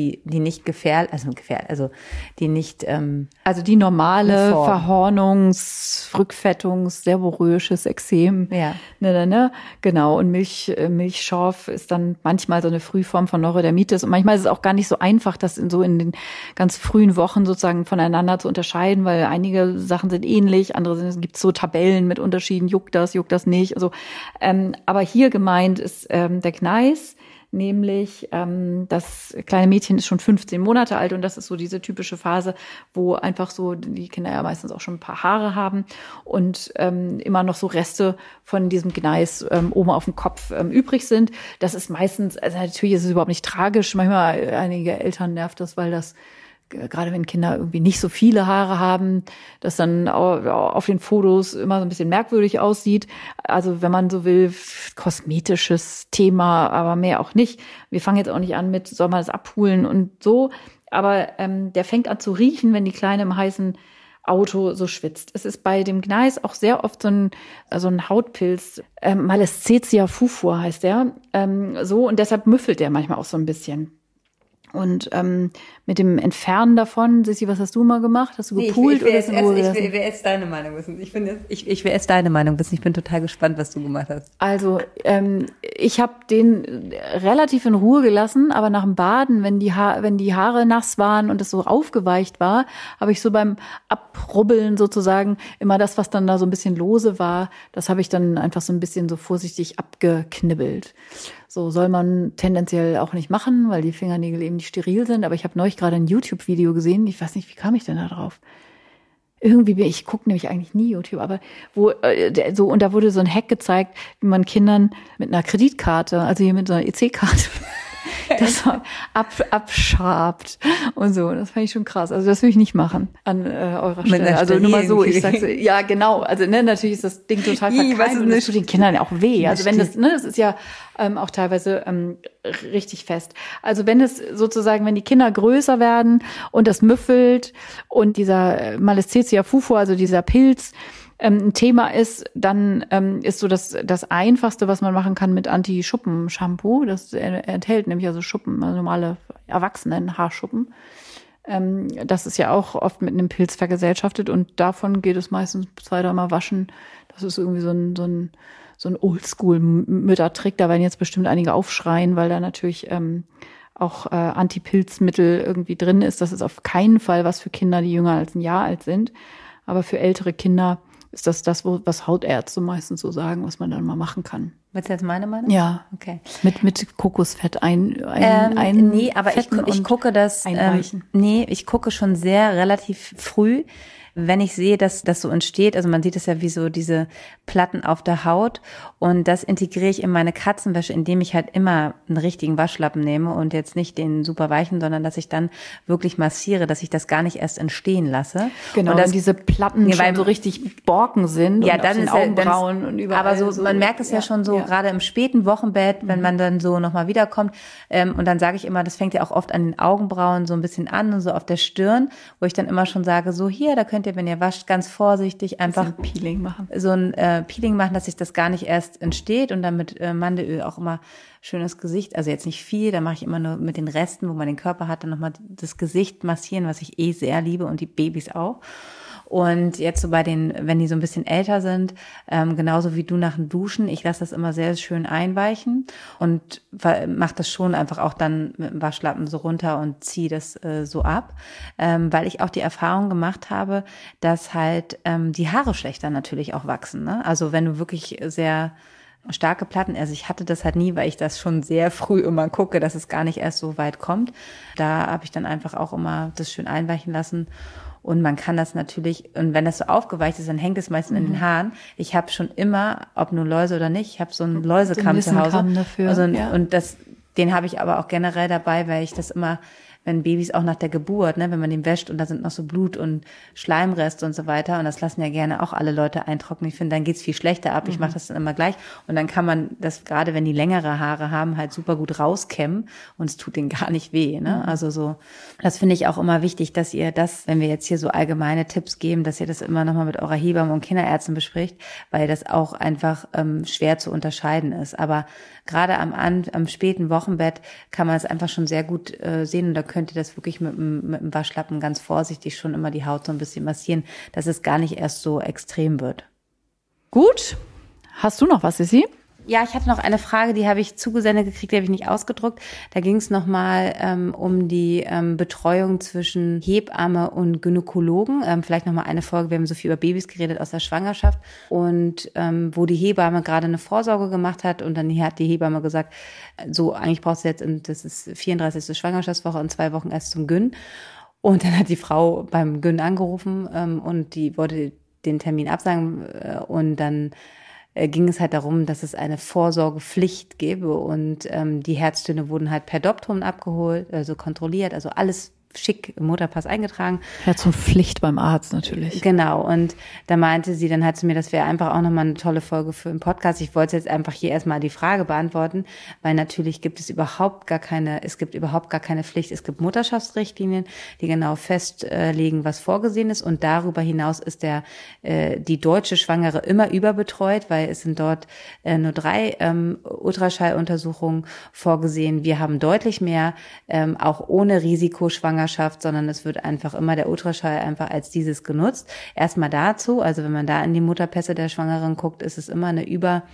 nicht gefährlich, also gefährlich, also die nicht ähm, also die normale Form. Verhornungs-, Rückfettungs-, seborrhoisches Ekzem. Ja. Ne, ne, ne. Genau. Und Milch, Milchschorf ist dann manchmal so eine Frühform von Neurodermitis. Und manchmal ist es auch gar nicht so einfach, das in so in den ganz frühen Wochen sozusagen voneinander zu unterscheiden, weil einige Sachen sind ähnlich, andere sind, es gibt so Tabellen mit Unterschieden, juckt das, juckt das nicht. Also, ähm, aber hier gemeint ist ähm, der Gneis. Nämlich ähm, das kleine Mädchen ist schon fünfzehn Monate alt und das ist so diese typische Phase, wo einfach so die Kinder ja meistens auch schon ein paar Haare haben und ähm, immer noch so Reste von diesem Gneis ähm, oben auf dem Kopf ähm, übrig sind. Das ist meistens, also natürlich ist es überhaupt nicht tragisch. Manchmal einige Eltern nervt das, weil das gerade wenn Kinder irgendwie nicht so viele Haare haben, das dann auf den Fotos immer so ein bisschen merkwürdig aussieht. Also wenn man so will, kosmetisches Thema, aber mehr auch nicht. Wir fangen jetzt auch nicht an mit, soll man das abholen und so. Aber ähm, der fängt an zu riechen, wenn die Kleine im heißen Auto so schwitzt. Es ist bei dem Gneis auch sehr oft so ein, also ein Hautpilz, ähm, Malesthesia fufur heißt der, ähm, so und deshalb müffelt der manchmal auch so ein bisschen. Und ähm, mit dem Entfernen davon, Sissi, was hast du mal gemacht? Hast du gepoolt nee, ich, oder ich, ist in Ruhe gelassen? Ich, ich will jetzt deine Meinung wissen. Ich, bin jetzt, ich, ich will erst deine Meinung wissen. Ich bin total gespannt, was du gemacht hast. Also ähm, ich habe den relativ in Ruhe gelassen, aber nach dem Baden, wenn die, ha- wenn die Haare nass waren und es so aufgeweicht war, habe ich so beim Abrubbeln sozusagen immer das, was dann da so ein bisschen lose war, das habe ich dann einfach so ein bisschen so vorsichtig abgeknibbelt. So soll man tendenziell auch nicht machen, weil die Fingernägel eben nicht steril sind. Aber ich habe neulich gerade ein YouTube-Video gesehen. Ich weiß nicht, wie kam ich denn da drauf? Irgendwie, ich gucke nämlich eigentlich nie YouTube, aber wo äh, so und da wurde so ein Hack gezeigt, wie man Kindern mit einer Kreditkarte, also hier mit so einer E C-Karte, das ab, abschabt und so. Das fand ich schon krass. Also das will ich nicht machen an äh, eurer Stelle. Also nur mal so, ich sag's, ja genau. Also ne, natürlich ist das Ding total verkeilt und das tut den Kindern auch weh. Also wenn das, ne, das ist ja ähm, auch teilweise ähm, richtig fest. Also wenn es sozusagen, wenn die Kinder größer werden und das müffelt und dieser Malesthesia fufur, also dieser Pilz, ein Thema ist, dann ähm, ist so das das Einfachste, was man machen kann mit Anti-Schuppen-Shampoo. Das enthält nämlich also Schuppen, also normale Erwachsenen-Haarschuppen. Ähm, das ist ja auch oft mit einem Pilz vergesellschaftet und davon geht es meistens zwei, dreimal waschen. Das ist irgendwie so ein so ein so ein Oldschool-Müttertrick. Da werden jetzt bestimmt einige aufschreien, weil da natürlich ähm, auch äh, Antipilzmittel irgendwie drin ist. Das ist auf keinen Fall was für Kinder, die jünger als ein Jahr alt sind. Aber für ältere Kinder ist das das, was Hautärzte meistens so sagen, was man dann mal machen kann. Willst du jetzt meine Meinung? Ja. Okay. Mit, mit Kokosfett ein, ein, ähm, ein Nee, aber ich, ich gucke das, ähm, nee, ich gucke schon sehr relativ früh, wenn ich sehe, dass das so entsteht, also man sieht es ja wie so diese Platten auf der Haut und das integriere ich in meine Katzenwäsche, indem ich halt immer einen richtigen Waschlappen nehme und jetzt nicht den super weichen, sondern dass ich dann wirklich massiere, dass ich das gar nicht erst entstehen lasse. Genau, und dass diese Platten ja, schon so richtig Borken sind ja, und dann auf den ist, Augenbrauen dann, und überall. Aber so, so, man merkt es ja, ja schon so, ja. Gerade im späten Wochenbett, wenn mhm. man dann so nochmal wiederkommt ähm, und dann sage ich immer, das fängt ja auch oft an den Augenbrauen so ein bisschen an und so auf der Stirn, wo ich dann immer schon sage, so hier, da könnt ihr, wenn ihr wascht, ganz vorsichtig einfach ein Peeling machen. So ein äh, Peeling machen, dass sich das gar nicht erst entsteht und dann mit äh, Mandelöl auch immer schönes Gesicht, also jetzt nicht viel, da mache ich immer nur mit den Resten, wo man den Körper hat, dann nochmal das Gesicht massieren, was ich eh sehr liebe und die Babys auch. Und jetzt so bei den, wenn die so ein bisschen älter sind, ähm, genauso wie du nach dem Duschen, ich lasse das immer sehr schön einweichen und mache das schon einfach auch dann mit dem Waschlappen so runter und ziehe das äh, so ab, ähm, weil ich auch die Erfahrung gemacht habe, dass halt ähm, die Haare schlechter natürlich auch wachsen, ne? Also wenn du wirklich sehr starke Platten, also ich hatte das halt nie, weil ich das schon sehr früh immer gucke, dass es gar nicht erst so weit kommt. Da habe ich dann einfach auch immer das schön einweichen lassen. Und man kann das natürlich, und wenn das so aufgeweicht ist, dann hängt es meistens mhm. in den Haaren. Ich habe schon immer, ob nur Läuse oder nicht, ich habe so einen Läusekamm zu Hause. Dafür, also, ja. Und das, den habe ich aber auch generell dabei, weil ich das immer, wenn Babys auch nach der Geburt, ne, wenn man den wäscht und da sind noch so Blut und Schleimreste und so weiter und das lassen ja gerne auch alle Leute eintrocknen. Ich finde, dann geht's viel schlechter ab. Ich mache das dann immer gleich und dann kann man das, gerade wenn die längere Haare haben, halt super gut rauskämmen und es tut denen gar nicht weh, ne? Also so, das finde ich auch immer wichtig, dass ihr das, wenn wir jetzt hier so allgemeine Tipps geben, dass ihr das immer nochmal mit eurer Hebamme und Kinderärztin bespricht, weil das auch einfach ähm, schwer zu unterscheiden ist. Aber gerade am, am späten Wochenbett kann man es einfach schon sehr gut äh, sehen und da könnt ihr das wirklich mit, mit dem Waschlappen ganz vorsichtig schon immer die Haut so ein bisschen massieren, dass es gar nicht erst so extrem wird. Gut. Hast du noch was, Sissi? Ja, ich hatte noch eine Frage, die habe ich zugesendet gekriegt, die habe ich nicht ausgedruckt. Da ging es nochmal ähm, um die ähm, Betreuung zwischen Hebamme und Gynäkologen. Ähm, vielleicht nochmal eine Folge, wir haben so viel über Babys geredet aus der Schwangerschaft. Und ähm, wo die Hebamme gerade eine Vorsorge gemacht hat und dann hat die Hebamme gesagt, so eigentlich brauchst du jetzt, in, das ist vierunddreißigste Schwangerschaftswoche, in zwei Wochen erst zum Gyn. Und dann hat die Frau beim Gyn angerufen ähm, und die wollte den Termin absagen äh, und dann ging es halt darum, dass es eine Vorsorgepflicht gäbe und ähm, die Herztöne wurden halt per Dopton abgeholt, also kontrolliert, also alles schick im Mutterpass eingetragen. Herz und Pflicht beim Arzt natürlich. Genau, und da meinte sie dann halt zu mir, das wäre einfach auch nochmal eine tolle Folge für einen Podcast. Ich wollte jetzt einfach hier erstmal die Frage beantworten, weil natürlich gibt es überhaupt gar keine, es gibt überhaupt gar keine Pflicht. Es gibt Mutterschaftsrichtlinien, die genau festlegen, was vorgesehen ist und darüber hinaus ist der äh, die deutsche Schwangere immer überbetreut, weil es sind dort äh, nur drei ähm, Ultraschalluntersuchungen vorgesehen. Wir haben deutlich mehr, ähm, auch ohne Risikoschwangerschaft, sondern es wird einfach immer der Ultraschall einfach als dieses genutzt. Erstmal dazu, also wenn man da in die Mutterpässe der Schwangeren guckt, ist es immer eine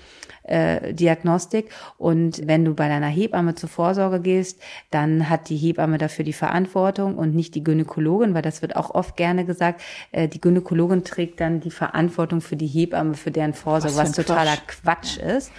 Überdiagnostik. Und wenn du bei deiner Hebamme zur Vorsorge gehst, dann hat die Hebamme dafür die Verantwortung und nicht die Gynäkologin, weil das wird auch oft gerne gesagt, die Gynäkologin trägt dann die Verantwortung für die Hebamme, für deren Vorsorge, was, was totaler Quatsch, Quatsch ist.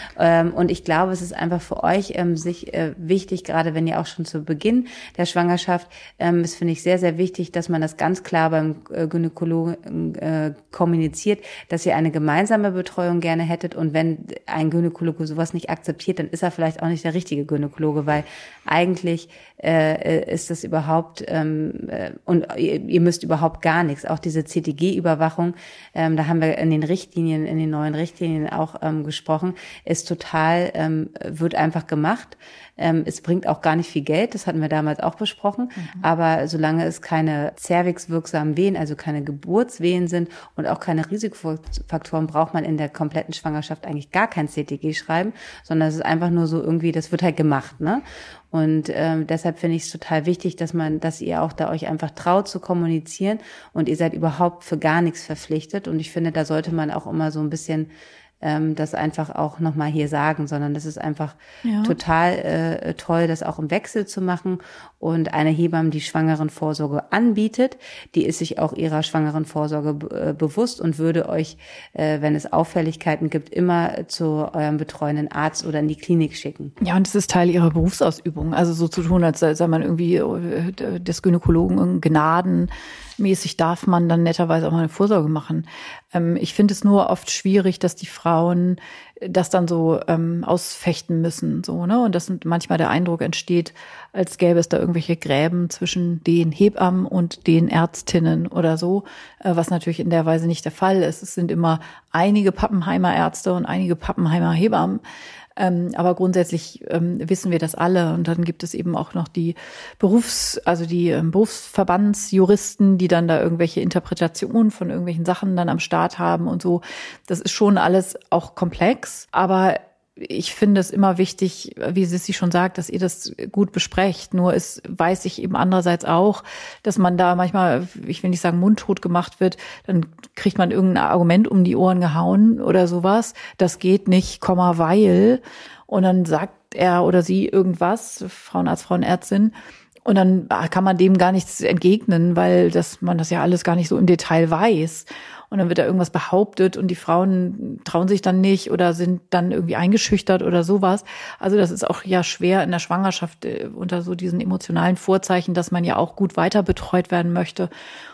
Und ich glaube, es ist einfach für euch ähm, sich äh, wichtig, gerade wenn ihr auch schon zu Beginn der Schwangerschaft, ähm, das finde ich sehr, sehr wichtig, dass man das ganz klar beim äh, Gynäkologen äh, kommuniziert, dass ihr eine gemeinsame Betreuung gerne hättet und wenn ein Gynäkologe sowas nicht akzeptiert, dann ist er vielleicht auch nicht der richtige Gynäkologe, weil eigentlich äh, ist das überhaupt ähm, äh, und ihr, ihr müsst überhaupt gar nichts. Auch diese C T G-Überwachung, ähm, da haben wir in den Richtlinien, in den neuen Richtlinien auch ähm, gesprochen, ist total, ähm, wird einfach gemacht. Ähm, es bringt auch gar nicht viel Geld, das hatten wir damals auch besprochen, mhm. aber solange es keine cervixwirksamen Wehen, also keine Geburtswehen sind und auch keine Risikofaktoren, braucht man in der kompletten Schwangerschaft eigentlich gar kein C T G schreiben, sondern es ist einfach nur so irgendwie, das wird halt gemacht, ne? Und ähm, deshalb finde ich es total wichtig, dass man, dass ihr auch da euch einfach traut zu kommunizieren und ihr seid überhaupt für gar nichts verpflichtet. Und ich finde, da sollte man auch immer so ein bisschen ähm, das einfach auch nochmal hier sagen, sondern das ist einfach ja. total äh, toll, das auch im Wechsel zu machen. Und eine Hebamme, die Schwangerenvorsorge anbietet, die ist sich auch ihrer Schwangerenvorsorge be- äh, bewusst und würde euch, äh, wenn es Auffälligkeiten gibt, immer zu eurem betreuenden Arzt oder in die Klinik schicken. Ja, und es ist Teil ihrer Berufsausübung. Also so zu tun, als sei man irgendwie äh, des Gynäkologen gnadenmäßig darf man dann netterweise auch mal eine Vorsorge machen. Ähm, ich finde es nur oft schwierig, dass die Frauen das dann so ähm, ausfechten müssen, so, ne? Und dass manchmal der Eindruck entsteht, als gäbe es da irgendwelche Gräben zwischen den Hebammen und den Ärztinnen oder so, äh, was natürlich in der Weise nicht der Fall ist. Es sind immer einige Pappenheimer Ärzte und einige Pappenheimer Hebammen. Ähm, aber grundsätzlich ähm, wissen wir das alle. Und dann gibt es eben auch noch die Berufs-, also die ähm, Berufsverbandsjuristen, die dann da irgendwelche Interpretationen von irgendwelchen Sachen dann am Start haben und so. Das ist schon alles auch komplex. Aber ich finde es immer wichtig, wie Sissi schon sagt, dass ihr das gut besprecht. Nur ist, weiß ich eben andererseits auch, dass man da manchmal, ich will nicht sagen mundtot gemacht wird, dann kriegt man irgendein Argument um die Ohren gehauen oder sowas. Das geht nicht, Komma, weil. Und dann sagt er oder sie irgendwas, Frauenarzt, Frauenärztin, und dann kann man dem gar nichts entgegnen, weil das, man das ja alles gar nicht so im Detail weiß. Und dann wird da irgendwas behauptet und die Frauen trauen sich dann nicht oder sind dann irgendwie eingeschüchtert oder sowas. Also das ist auch ja schwer in der Schwangerschaft äh, unter so diesen emotionalen Vorzeichen, dass man ja auch gut weiter betreut werden möchte.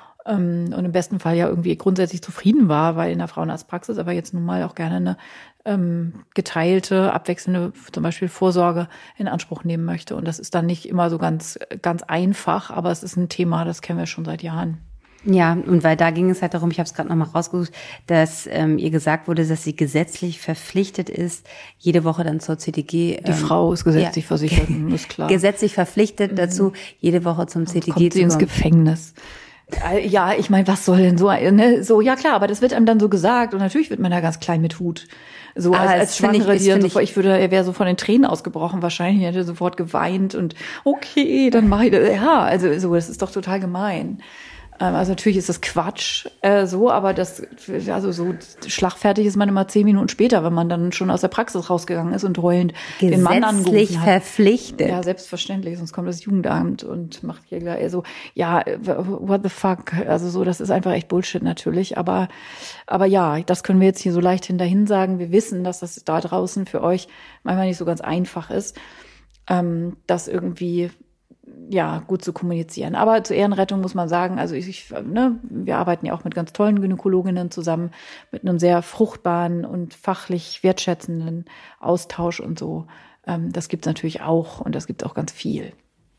Ähm, und im besten Fall ja irgendwie grundsätzlich zufrieden war, weil in der Frauenarztpraxis aber jetzt nun mal auch gerne eine ähm, geteilte, abwechselnde zum Beispiel Vorsorge in Anspruch nehmen möchte. Und das ist dann nicht immer so ganz, ganz einfach, aber es ist ein Thema, das kennen wir schon seit Jahren. Ja, und weil da ging es halt darum, ich habe es gerade nochmal rausgesucht, dass ähm, ihr gesagt wurde, dass sie gesetzlich verpflichtet ist, jede Woche dann zur C T G. Ähm, Die Frau ist gesetzlich ja, versichert, ist klar. Gesetzlich verpflichtet dazu, jede Woche zum C T G kommt sie zu ins Gefängnis. Ja, ich meine, was soll denn so, ne? So, ja klar, aber das wird einem dann so gesagt und natürlich wird man da ganz klein mit Hut. So ah, als, als Schwangere, ich, die dann ich, sofort, ich würde, er wäre so von den Tränen ausgebrochen wahrscheinlich, er hätte sofort geweint und okay, dann mache ich das. Ja, also so, das ist doch total gemein. Also natürlich ist das Quatsch, äh, so, aber das, also so schlagfertig ist man immer zehn Minuten später, wenn man dann schon aus der Praxis rausgegangen ist und heulend den Mann angerufen hat. Verpflichtet. Ja, selbstverständlich, sonst kommt das Jugendamt und macht hier gleich, also, ja, what the fuck, also so, das ist einfach echt Bullshit natürlich, aber, aber ja, das können wir jetzt hier so leicht hinterhin sagen. Wir wissen, dass das da draußen für euch manchmal nicht so ganz einfach ist, ähm, das irgendwie ja, gut zu kommunizieren. Aber zur Ehrenrettung muss man sagen, also ich, ne, wir arbeiten ja auch mit ganz tollen Gynäkologinnen zusammen, mit einem sehr fruchtbaren und fachlich wertschätzenden Austausch und so. Ähm, das gibt's natürlich auch und das gibt's auch ganz viel.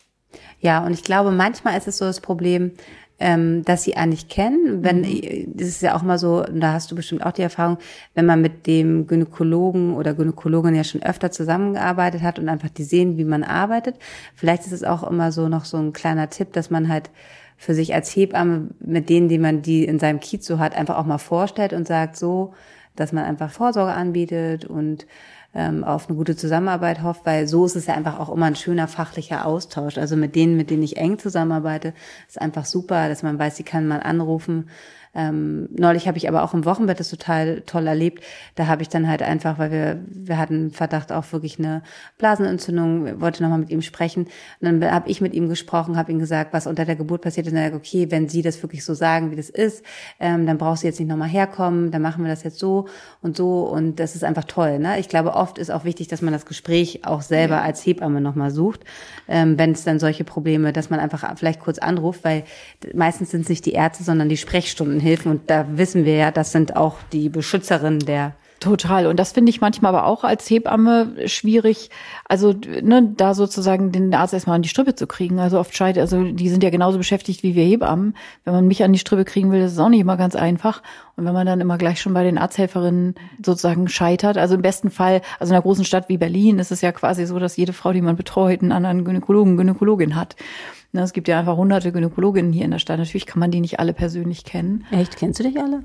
Ja, und ich glaube, manchmal ist es so das Problem, ähm, dass sie einen nicht kennen. Wenn, mhm. das ist ja auch mal so, da hast du bestimmt auch die Erfahrung, wenn man mit dem Gynäkologen oder Gynäkologin ja schon öfter zusammengearbeitet hat und einfach die sehen, wie man arbeitet. Vielleicht ist es auch immer so noch so ein kleiner Tipp, dass man halt für sich als Hebamme mit denen, die man die in seinem Kiez so hat, einfach auch mal vorstellt und sagt so, dass man einfach Vorsorge anbietet und ähm, auf eine gute Zusammenarbeit hofft, weil so ist es ja einfach auch immer ein schöner fachlicher Austausch. Also mit denen, mit denen ich eng zusammenarbeite, ist einfach super, dass man weiß, die kann man anrufen. Ähm, neulich habe ich aber auch im Wochenbett das total toll erlebt. Da habe ich dann halt einfach, weil wir wir hatten Verdacht auf wirklich eine Blasenentzündung, wollte nochmal mit ihm sprechen. Und dann habe ich mit ihm gesprochen, habe ihm gesagt, was unter der Geburt passiert ist. Und er sagt, okay, wenn Sie das wirklich so sagen, wie das ist, ähm, dann brauchst du jetzt nicht nochmal herkommen, dann machen wir das jetzt so und so. Und das ist einfach toll. Ne? Ich glaube, oft ist auch wichtig, dass man das Gespräch auch selber ja. als Hebamme nochmal sucht, ähm, wenn es dann solche Probleme, dass man einfach vielleicht kurz anruft, weil meistens sind es nicht die Ärzte, sondern die Sprechstunden Hilfen. Und da wissen wir ja, das sind auch die Beschützerinnen der. Total. Und das finde ich manchmal aber auch als Hebamme schwierig, also ne, da sozusagen den Arzt erstmal an die Strippe zu kriegen. Also oft scheitert, also die sind ja genauso beschäftigt wie wir Hebammen. Wenn man mich an die Strippe kriegen will, das ist auch nicht immer ganz einfach. Und wenn man dann immer gleich schon bei den Arzthelferinnen sozusagen scheitert, also im besten Fall, also in einer großen Stadt wie Berlin ist es ja quasi so, dass jede Frau, die man betreut, einen anderen Gynäkologen, Gynäkologin hat. Es gibt ja einfach hunderte Gynäkologinnen hier in der Stadt. Natürlich kann man die nicht alle persönlich kennen. Echt? Kennst du dich alle?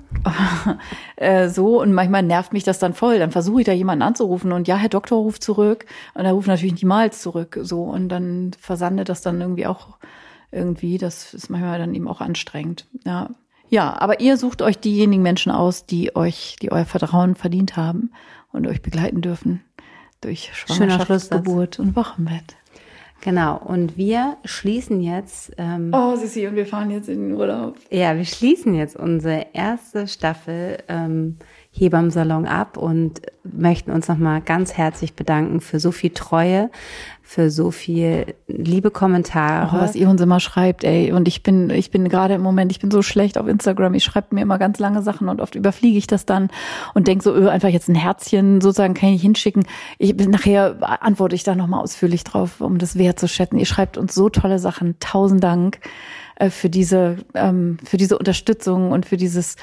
äh, so, und manchmal nervt mich das dann voll. Dann versuche ich da jemanden anzurufen und ja, Herr Doktor ruft zurück. Und er ruft natürlich niemals zurück. So, und dann versandet das dann irgendwie auch irgendwie. Das ist manchmal dann eben auch anstrengend. Ja. Ja, aber ihr sucht euch diejenigen Menschen aus, die euch, die euer Vertrauen verdient haben und euch begleiten dürfen durch Schwangerschaft, Geburt und Wochenbett. Genau, und wir schließen jetzt... Ähm, oh, Sissi, und wir fahren jetzt in den Urlaub. Ja, wir schließen jetzt unsere erste Staffel ähm, Hebammensalon ab und möchten uns nochmal ganz herzlich bedanken für so viel Treue, für so viel liebe Kommentare. Oh, was ihr uns immer schreibt, ey. Und ich bin, ich bin gerade im Moment, ich bin so schlecht auf Instagram. Ich schreibe mir immer ganz lange Sachen und oft überfliege ich das dann und denke so, öh, einfach jetzt ein Herzchen sozusagen kann ich nicht hinschicken. Ich bin nachher antworte ich da nochmal ausführlich drauf, um das wertzuschätzen. Ihr schreibt uns so tolle Sachen. Tausend Dank äh, für diese, ähm, für diese Unterstützung und für dieses,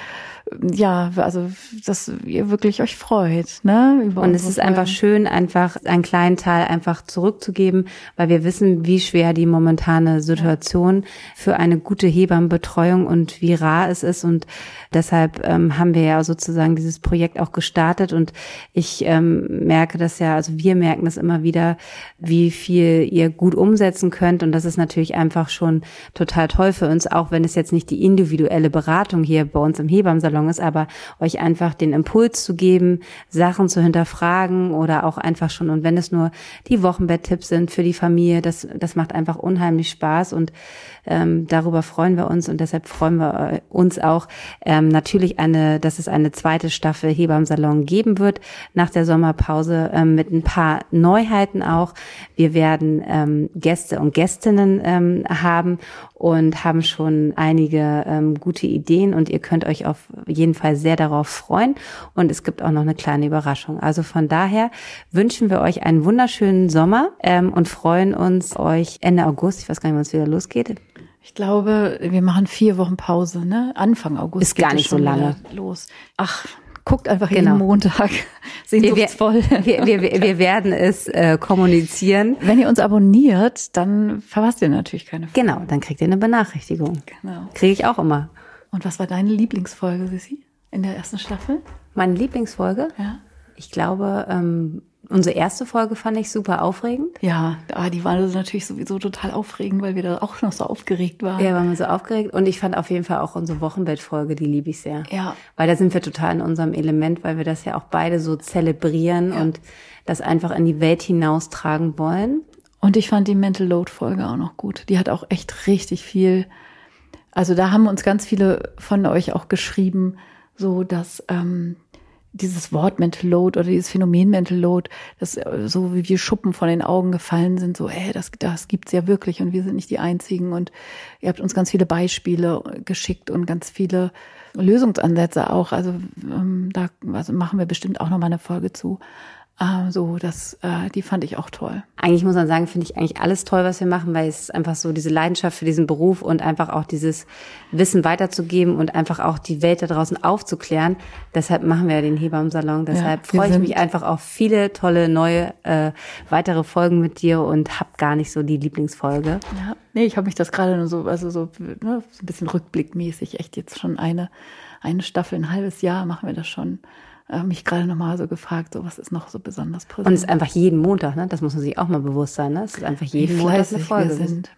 ja, also, dass ihr wirklich euch freut, ne? Über und es ist einfach schön, einfach einen kleinen Teil einfach zurückzugeben, weil wir wissen, wie schwer die momentane Situation für eine gute Hebammenbetreuung und wie rar es ist. Und deshalb ähm, haben wir ja sozusagen dieses Projekt auch gestartet. Und ich ähm, merke das ja, also wir merken das immer wieder, wie viel ihr gut umsetzen könnt. Und das ist natürlich einfach schon total toll für uns, auch wenn es jetzt nicht die individuelle Beratung hier bei uns im Hebammensalon ist, aber euch einfach den Impuls zu geben, Sachen zu hinterfragen oder auch einfach schon, und wenn es nur die Wochenbetttipps sind für die Familie, das das macht einfach unheimlich Spaß und ähm, darüber freuen wir uns und deshalb freuen wir uns auch ähm, natürlich eine, dass es eine zweite Staffel Hebammensalon geben wird nach der Sommerpause ähm, mit ein paar Neuheiten auch. Wir werden ähm, Gäste und Gästinnen ähm, haben und haben schon einige ähm, gute Ideen und ihr könnt euch auf jeden Fall sehr darauf freuen und es gibt auch noch eine kleine Überraschung. Also von daher wünschen wir euch einen wunderschönen Sommer ähm, und freuen uns euch Ende August, ich weiß gar nicht, wann es wieder losgeht. Ich glaube, wir machen vier Wochen Pause, ne? Anfang August ist gar nicht so lange los. Ach, Guckt einfach Genau. jeden Montag. Sehnsuchtsvoll. Wir, wir, wir, wir werden es äh, kommunizieren. Wenn ihr uns abonniert, dann verpasst ihr natürlich keine Folge. Genau, dann kriegt ihr eine Benachrichtigung. Genau. Kriege ich auch immer. Und was war deine Lieblingsfolge, Sissi, in der ersten Staffel? Meine Lieblingsfolge? Ja. Ich glaube, ähm, unsere erste Folge fand ich super aufregend. Ja, ah, die war natürlich sowieso total aufregend, weil wir da auch noch so aufgeregt waren. Ja, waren wir so aufgeregt. Und ich fand auf jeden Fall auch unsere Wochenbettfolge, die liebe ich sehr. Ja. Weil da sind wir total in unserem Element, weil wir das ja auch beide so zelebrieren Ja. und das einfach in die Welt hinaustragen wollen. Und ich fand die Mental Load Folge auch noch gut. Die hat auch echt richtig viel. Also da haben uns ganz viele von euch auch geschrieben, so dass ähm, dieses Wort Mental Load oder dieses Phänomen Mental Load, das äh, so wie wir Schuppen von den Augen gefallen sind, so, ey, das, das gibt's ja wirklich und wir sind nicht die Einzigen. Und ihr habt uns ganz viele Beispiele geschickt und ganz viele Lösungsansätze auch. Also ähm, da also machen wir bestimmt auch noch mal eine Folge zu. Ähm, so, das, äh, die fand ich auch toll. Eigentlich muss man sagen, finde ich eigentlich alles toll, was wir machen, weil es einfach so diese Leidenschaft für diesen Beruf und einfach auch dieses Wissen weiterzugeben und einfach auch die Welt da draußen aufzuklären. Deshalb machen wir ja den Hebammensalon. Deshalb Ja, wir freue ich sind- mich einfach auf viele tolle neue äh, weitere Folgen mit dir und hab gar nicht so die Lieblingsfolge. Ja, nee, ich habe mich das gerade nur so, also so, ne, so ein bisschen rückblickmäßig, echt jetzt schon eine, eine Staffel, ein halbes Jahr machen wir das schon. Äh, mich gerade nochmal so gefragt, so was ist noch so besonders präsent. Und es ist einfach jeden Montag, ne? Das muss man sich auch mal bewusst sein, ne? Es ist einfach jeden Wie Montag eine fleißig Folge. wir sind.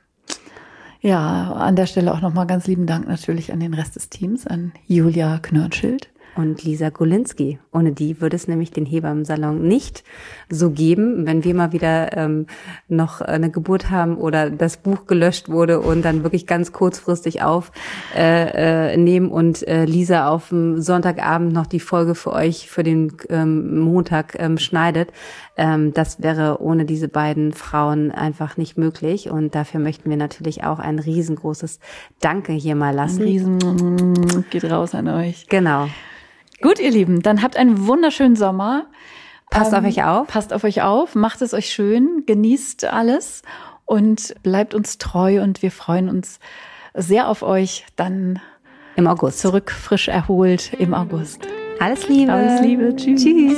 Ja, an der Stelle auch nochmal ganz lieben Dank natürlich an den Rest des Teams, an Julia Knörnschild. Und Lisa Golinski. Ohne die würde es nämlich den Hebammensalon nicht so geben, wenn wir mal wieder ähm, noch eine Geburt haben oder das Buch gelöscht wurde und dann wirklich ganz kurzfristig aufnehmen äh, äh, nehmen und äh, Lisa auf dem Sonntagabend noch die Folge für euch für den ähm, Montag ähm, schneidet. Ähm, das wäre ohne diese beiden Frauen einfach nicht möglich. Und dafür möchten wir natürlich auch ein riesengroßes Danke hier mal Ein lassen. Riesen geht raus an euch. Genau. Gut, ihr Lieben, dann habt einen wunderschönen Sommer. Passt auf euch auf. Passt auf euch auf, macht es euch schön, genießt alles und bleibt uns treu und wir freuen uns sehr auf euch dann Im August. zurück frisch erholt im August. Alles Liebe. Alles Liebe. Tschüss. Tschüss.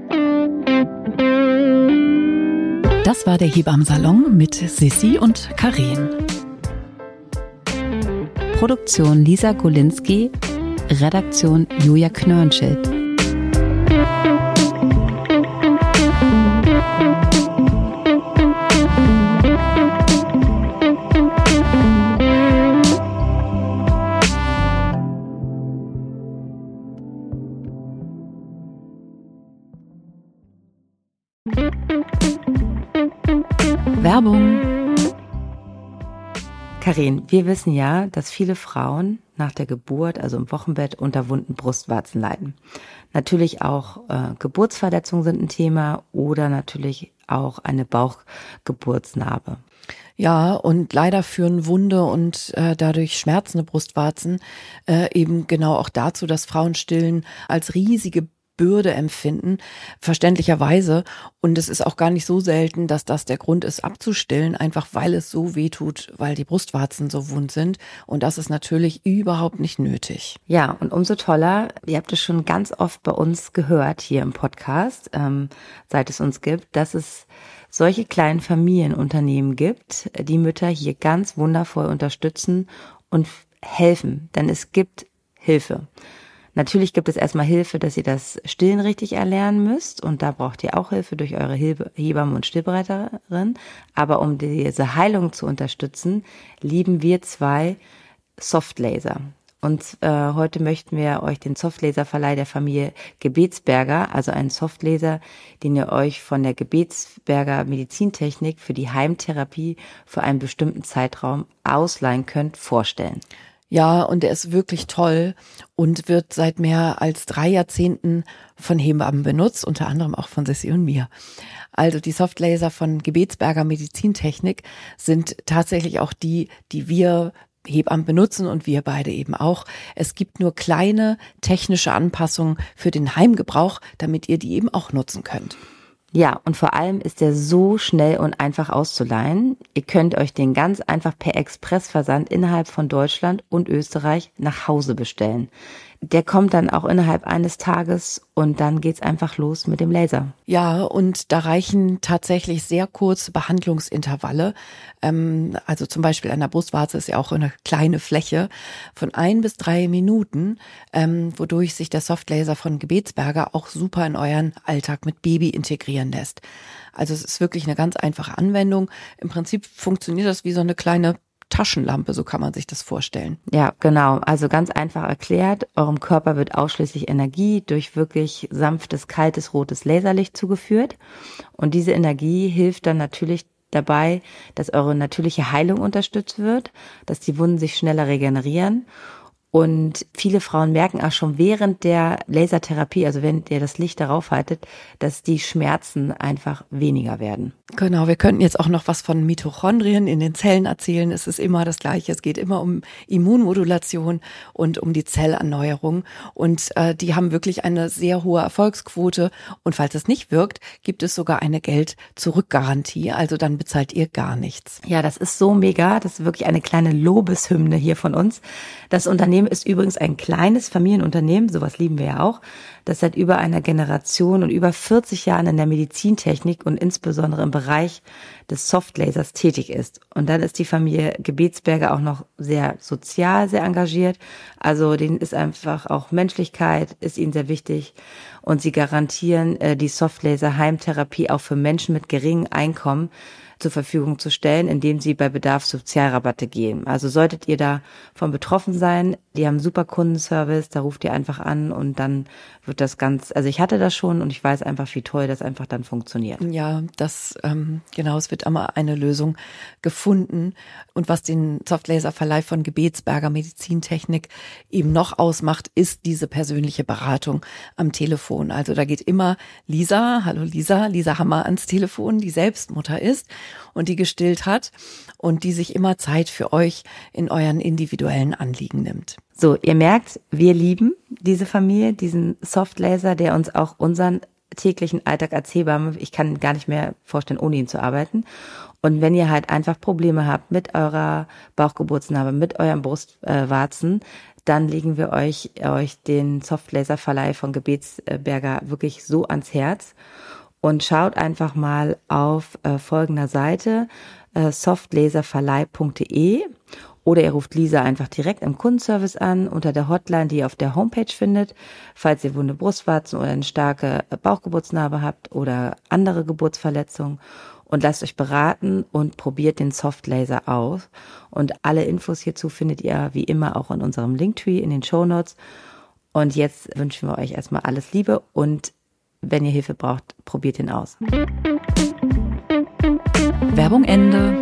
Das war der Hebammensalon mit Sissi und Karin. Produktion Lisa Golinski, Redaktion Julia Knörnschild. Werbung. Karin, wir wissen ja, dass viele Frauen nach der Geburt, also im Wochenbett, unter wunden Brustwarzen leiden. Natürlich auch äh, Geburtsverletzungen sind ein Thema oder natürlich auch eine Bauchgeburtsnarbe. Ja, und leider führen Wunde und äh, dadurch schmerzende Brustwarzen äh, eben genau auch dazu, dass Frauen Stillen als riesige Bürde empfinden, verständlicherweise. Und es ist auch gar nicht so selten, dass das der Grund ist, abzustillen, einfach weil es so weh tut, weil die Brustwarzen so wund sind. Und das ist natürlich überhaupt nicht nötig. Ja, und umso toller, ihr habt es schon ganz oft bei uns gehört hier im Podcast, ähm, seit es uns gibt, dass es solche kleinen Familienunternehmen gibt, die Mütter hier ganz wundervoll unterstützen und helfen, denn es gibt Hilfe. Natürlich gibt es erstmal Hilfe, dass ihr das Stillen richtig erlernen müsst und da braucht ihr auch Hilfe durch eure Hebamme und Stillberaterin. Aber um diese Heilung zu unterstützen, lieben wir zwei Softlaser. Und äh, heute möchten wir euch den Softlaserverleih der Familie Gebetsberger, also einen Softlaser, den ihr euch von der Gebetsberger Medizintechnik für die Heimtherapie für einen bestimmten Zeitraum ausleihen könnt, vorstellen. Ja, und er ist wirklich toll und wird seit mehr als drei Jahrzehnten von Hebammen benutzt, unter anderem auch von Sissi und mir. Also die Softlaser von Gebetsberger Medizintechnik sind tatsächlich auch die, die wir Hebammen benutzen und wir beide eben auch. Es gibt nur kleine technische Anpassungen für den Heimgebrauch, damit ihr die eben auch nutzen könnt. Ja, und vor allem ist der so schnell und einfach auszuleihen. Ihr könnt euch den ganz einfach per Expressversand innerhalb von Deutschland und Österreich nach Hause bestellen. Der kommt dann auch innerhalb eines Tages und dann geht's einfach los mit dem Laser. Ja, und da reichen tatsächlich sehr kurze Behandlungsintervalle. Ähm, also zum Beispiel an der Brustwarze ist ja auch eine kleine Fläche von ein bis drei Minuten, ähm, wodurch sich der Softlaser von Gebetsberger auch super in euren Alltag mit Baby integrieren lässt. Also es ist wirklich eine ganz einfache Anwendung. Im Prinzip funktioniert das wie so eine kleine Taschenlampe, so kann man sich das vorstellen. Ja, genau. Also ganz einfach erklärt, eurem Körper wird ausschließlich Energie durch wirklich sanftes, kaltes, rotes Laserlicht zugeführt. Und diese Energie hilft dann natürlich dabei, dass eure natürliche Heilung unterstützt wird, dass die Wunden sich schneller regenerieren. Und viele Frauen merken auch schon während der Lasertherapie, also wenn ihr das Licht darauf haltet, dass die Schmerzen einfach weniger werden. Genau, wir könnten jetzt auch noch was von Mitochondrien in den Zellen erzählen. Es ist immer das Gleiche. Es geht immer um Immunmodulation und um die Zellerneuerung. Und äh, die haben wirklich eine sehr hohe Erfolgsquote. Und falls es nicht wirkt, gibt es sogar eine Geld-Zurück-Garantie. Also dann bezahlt ihr gar nichts. Ja, das ist so mega. Das ist wirklich eine kleine Lobeshymne hier von uns. Das Unternehmen ist übrigens ein kleines Familienunternehmen, sowas lieben wir ja auch, das seit über einer Generation und über vierzig Jahren in der Medizintechnik und insbesondere im Bereich des Softlasers tätig ist. Und dann ist die Familie Gebetsberger auch noch sehr sozial, sehr engagiert. Also denen ist einfach auch Menschlichkeit, ist ihnen sehr wichtig. Und sie garantieren äh, die Softlaser-Heimtherapie auch für Menschen mit geringem Einkommen zur Verfügung zu stellen, indem sie bei Bedarf Sozialrabatte geben. Also solltet ihr davon betroffen sein, die haben super Kundenservice, da ruft ihr einfach an und dann wird das ganz, also ich hatte das schon und ich weiß einfach, wie toll das einfach dann funktioniert. Ja, das, ähm, genau, es wird immer eine Lösung gefunden. Und was den Softlaser-Verleih von Gebetsberger Medizintechnik eben noch ausmacht, ist diese persönliche Beratung am Telefon. Also da geht immer Lisa, hallo Lisa, Lisa Hammer ans Telefon, die selbst Mutter ist und die gestillt hat und die sich immer Zeit für euch in euren individuellen Anliegen nimmt. So, ihr merkt, wir lieben diese Familie, diesen Softlaser, der uns auch unseren täglichen Alltag erzählbar macht. Ich kann gar nicht mehr vorstellen, ohne ihn zu arbeiten. Und wenn ihr halt einfach Probleme habt mit eurer Bauchgeburtsnarbe, mit euren Brustwarzen, dann legen wir euch, euch den Softlaser-Verleih von Gebetsberger wirklich so ans Herz. Und schaut einfach mal auf äh, folgender Seite, äh, softlaserverleih punkt de, oder ihr ruft Lisa einfach direkt im Kundenservice an, unter der Hotline, die ihr auf der Homepage findet, falls ihr wunde Brustwarzen oder eine starke Bauchgeburtsnarbe habt oder andere Geburtsverletzungen. Und lasst euch beraten und probiert den Softlaser aus. Und alle Infos hierzu findet ihr wie immer auch in unserem Linktree in den Shownotes. Und jetzt wünschen wir euch erstmal alles Liebe und wenn ihr Hilfe braucht, probiert ihn aus. Werbung Ende.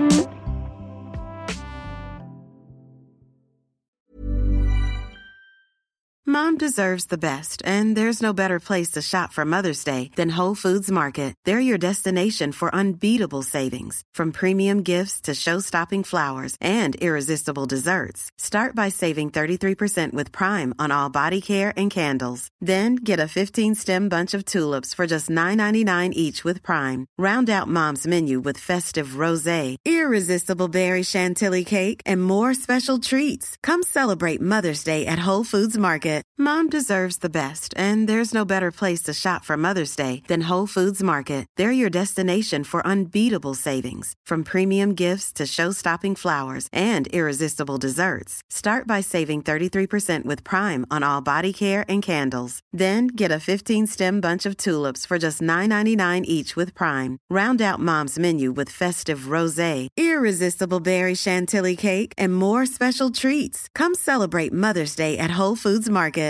Mom deserves the best, and there's no better place to shop for Mother's Day than Whole Foods Market. They're your destination for unbeatable savings, from premium gifts to show-stopping flowers and irresistible desserts. Start by saving thirty-three percent with Prime on all body care and candles. Then get a fifteen-stem bunch of tulips for just nine ninety-nine each with Prime. Round out Mom's menu with festive rosé, irresistible berry chantilly cake, and more special treats. Come celebrate Mother's Day at Whole Foods Market. Mom deserves the best, and there's no better place to shop for Mother's Day than Whole Foods Market. They're your destination for unbeatable savings, from premium gifts to show-stopping flowers and irresistible desserts. Start by saving thirty-three percent with Prime on all body care and candles. Then get a fifteen-stem bunch of tulips for just nine ninety-nine each with Prime. Round out Mom's menu with festive rosé, irresistible berry chantilly cake, and more special treats. Come celebrate Mother's Day at Whole Foods Market.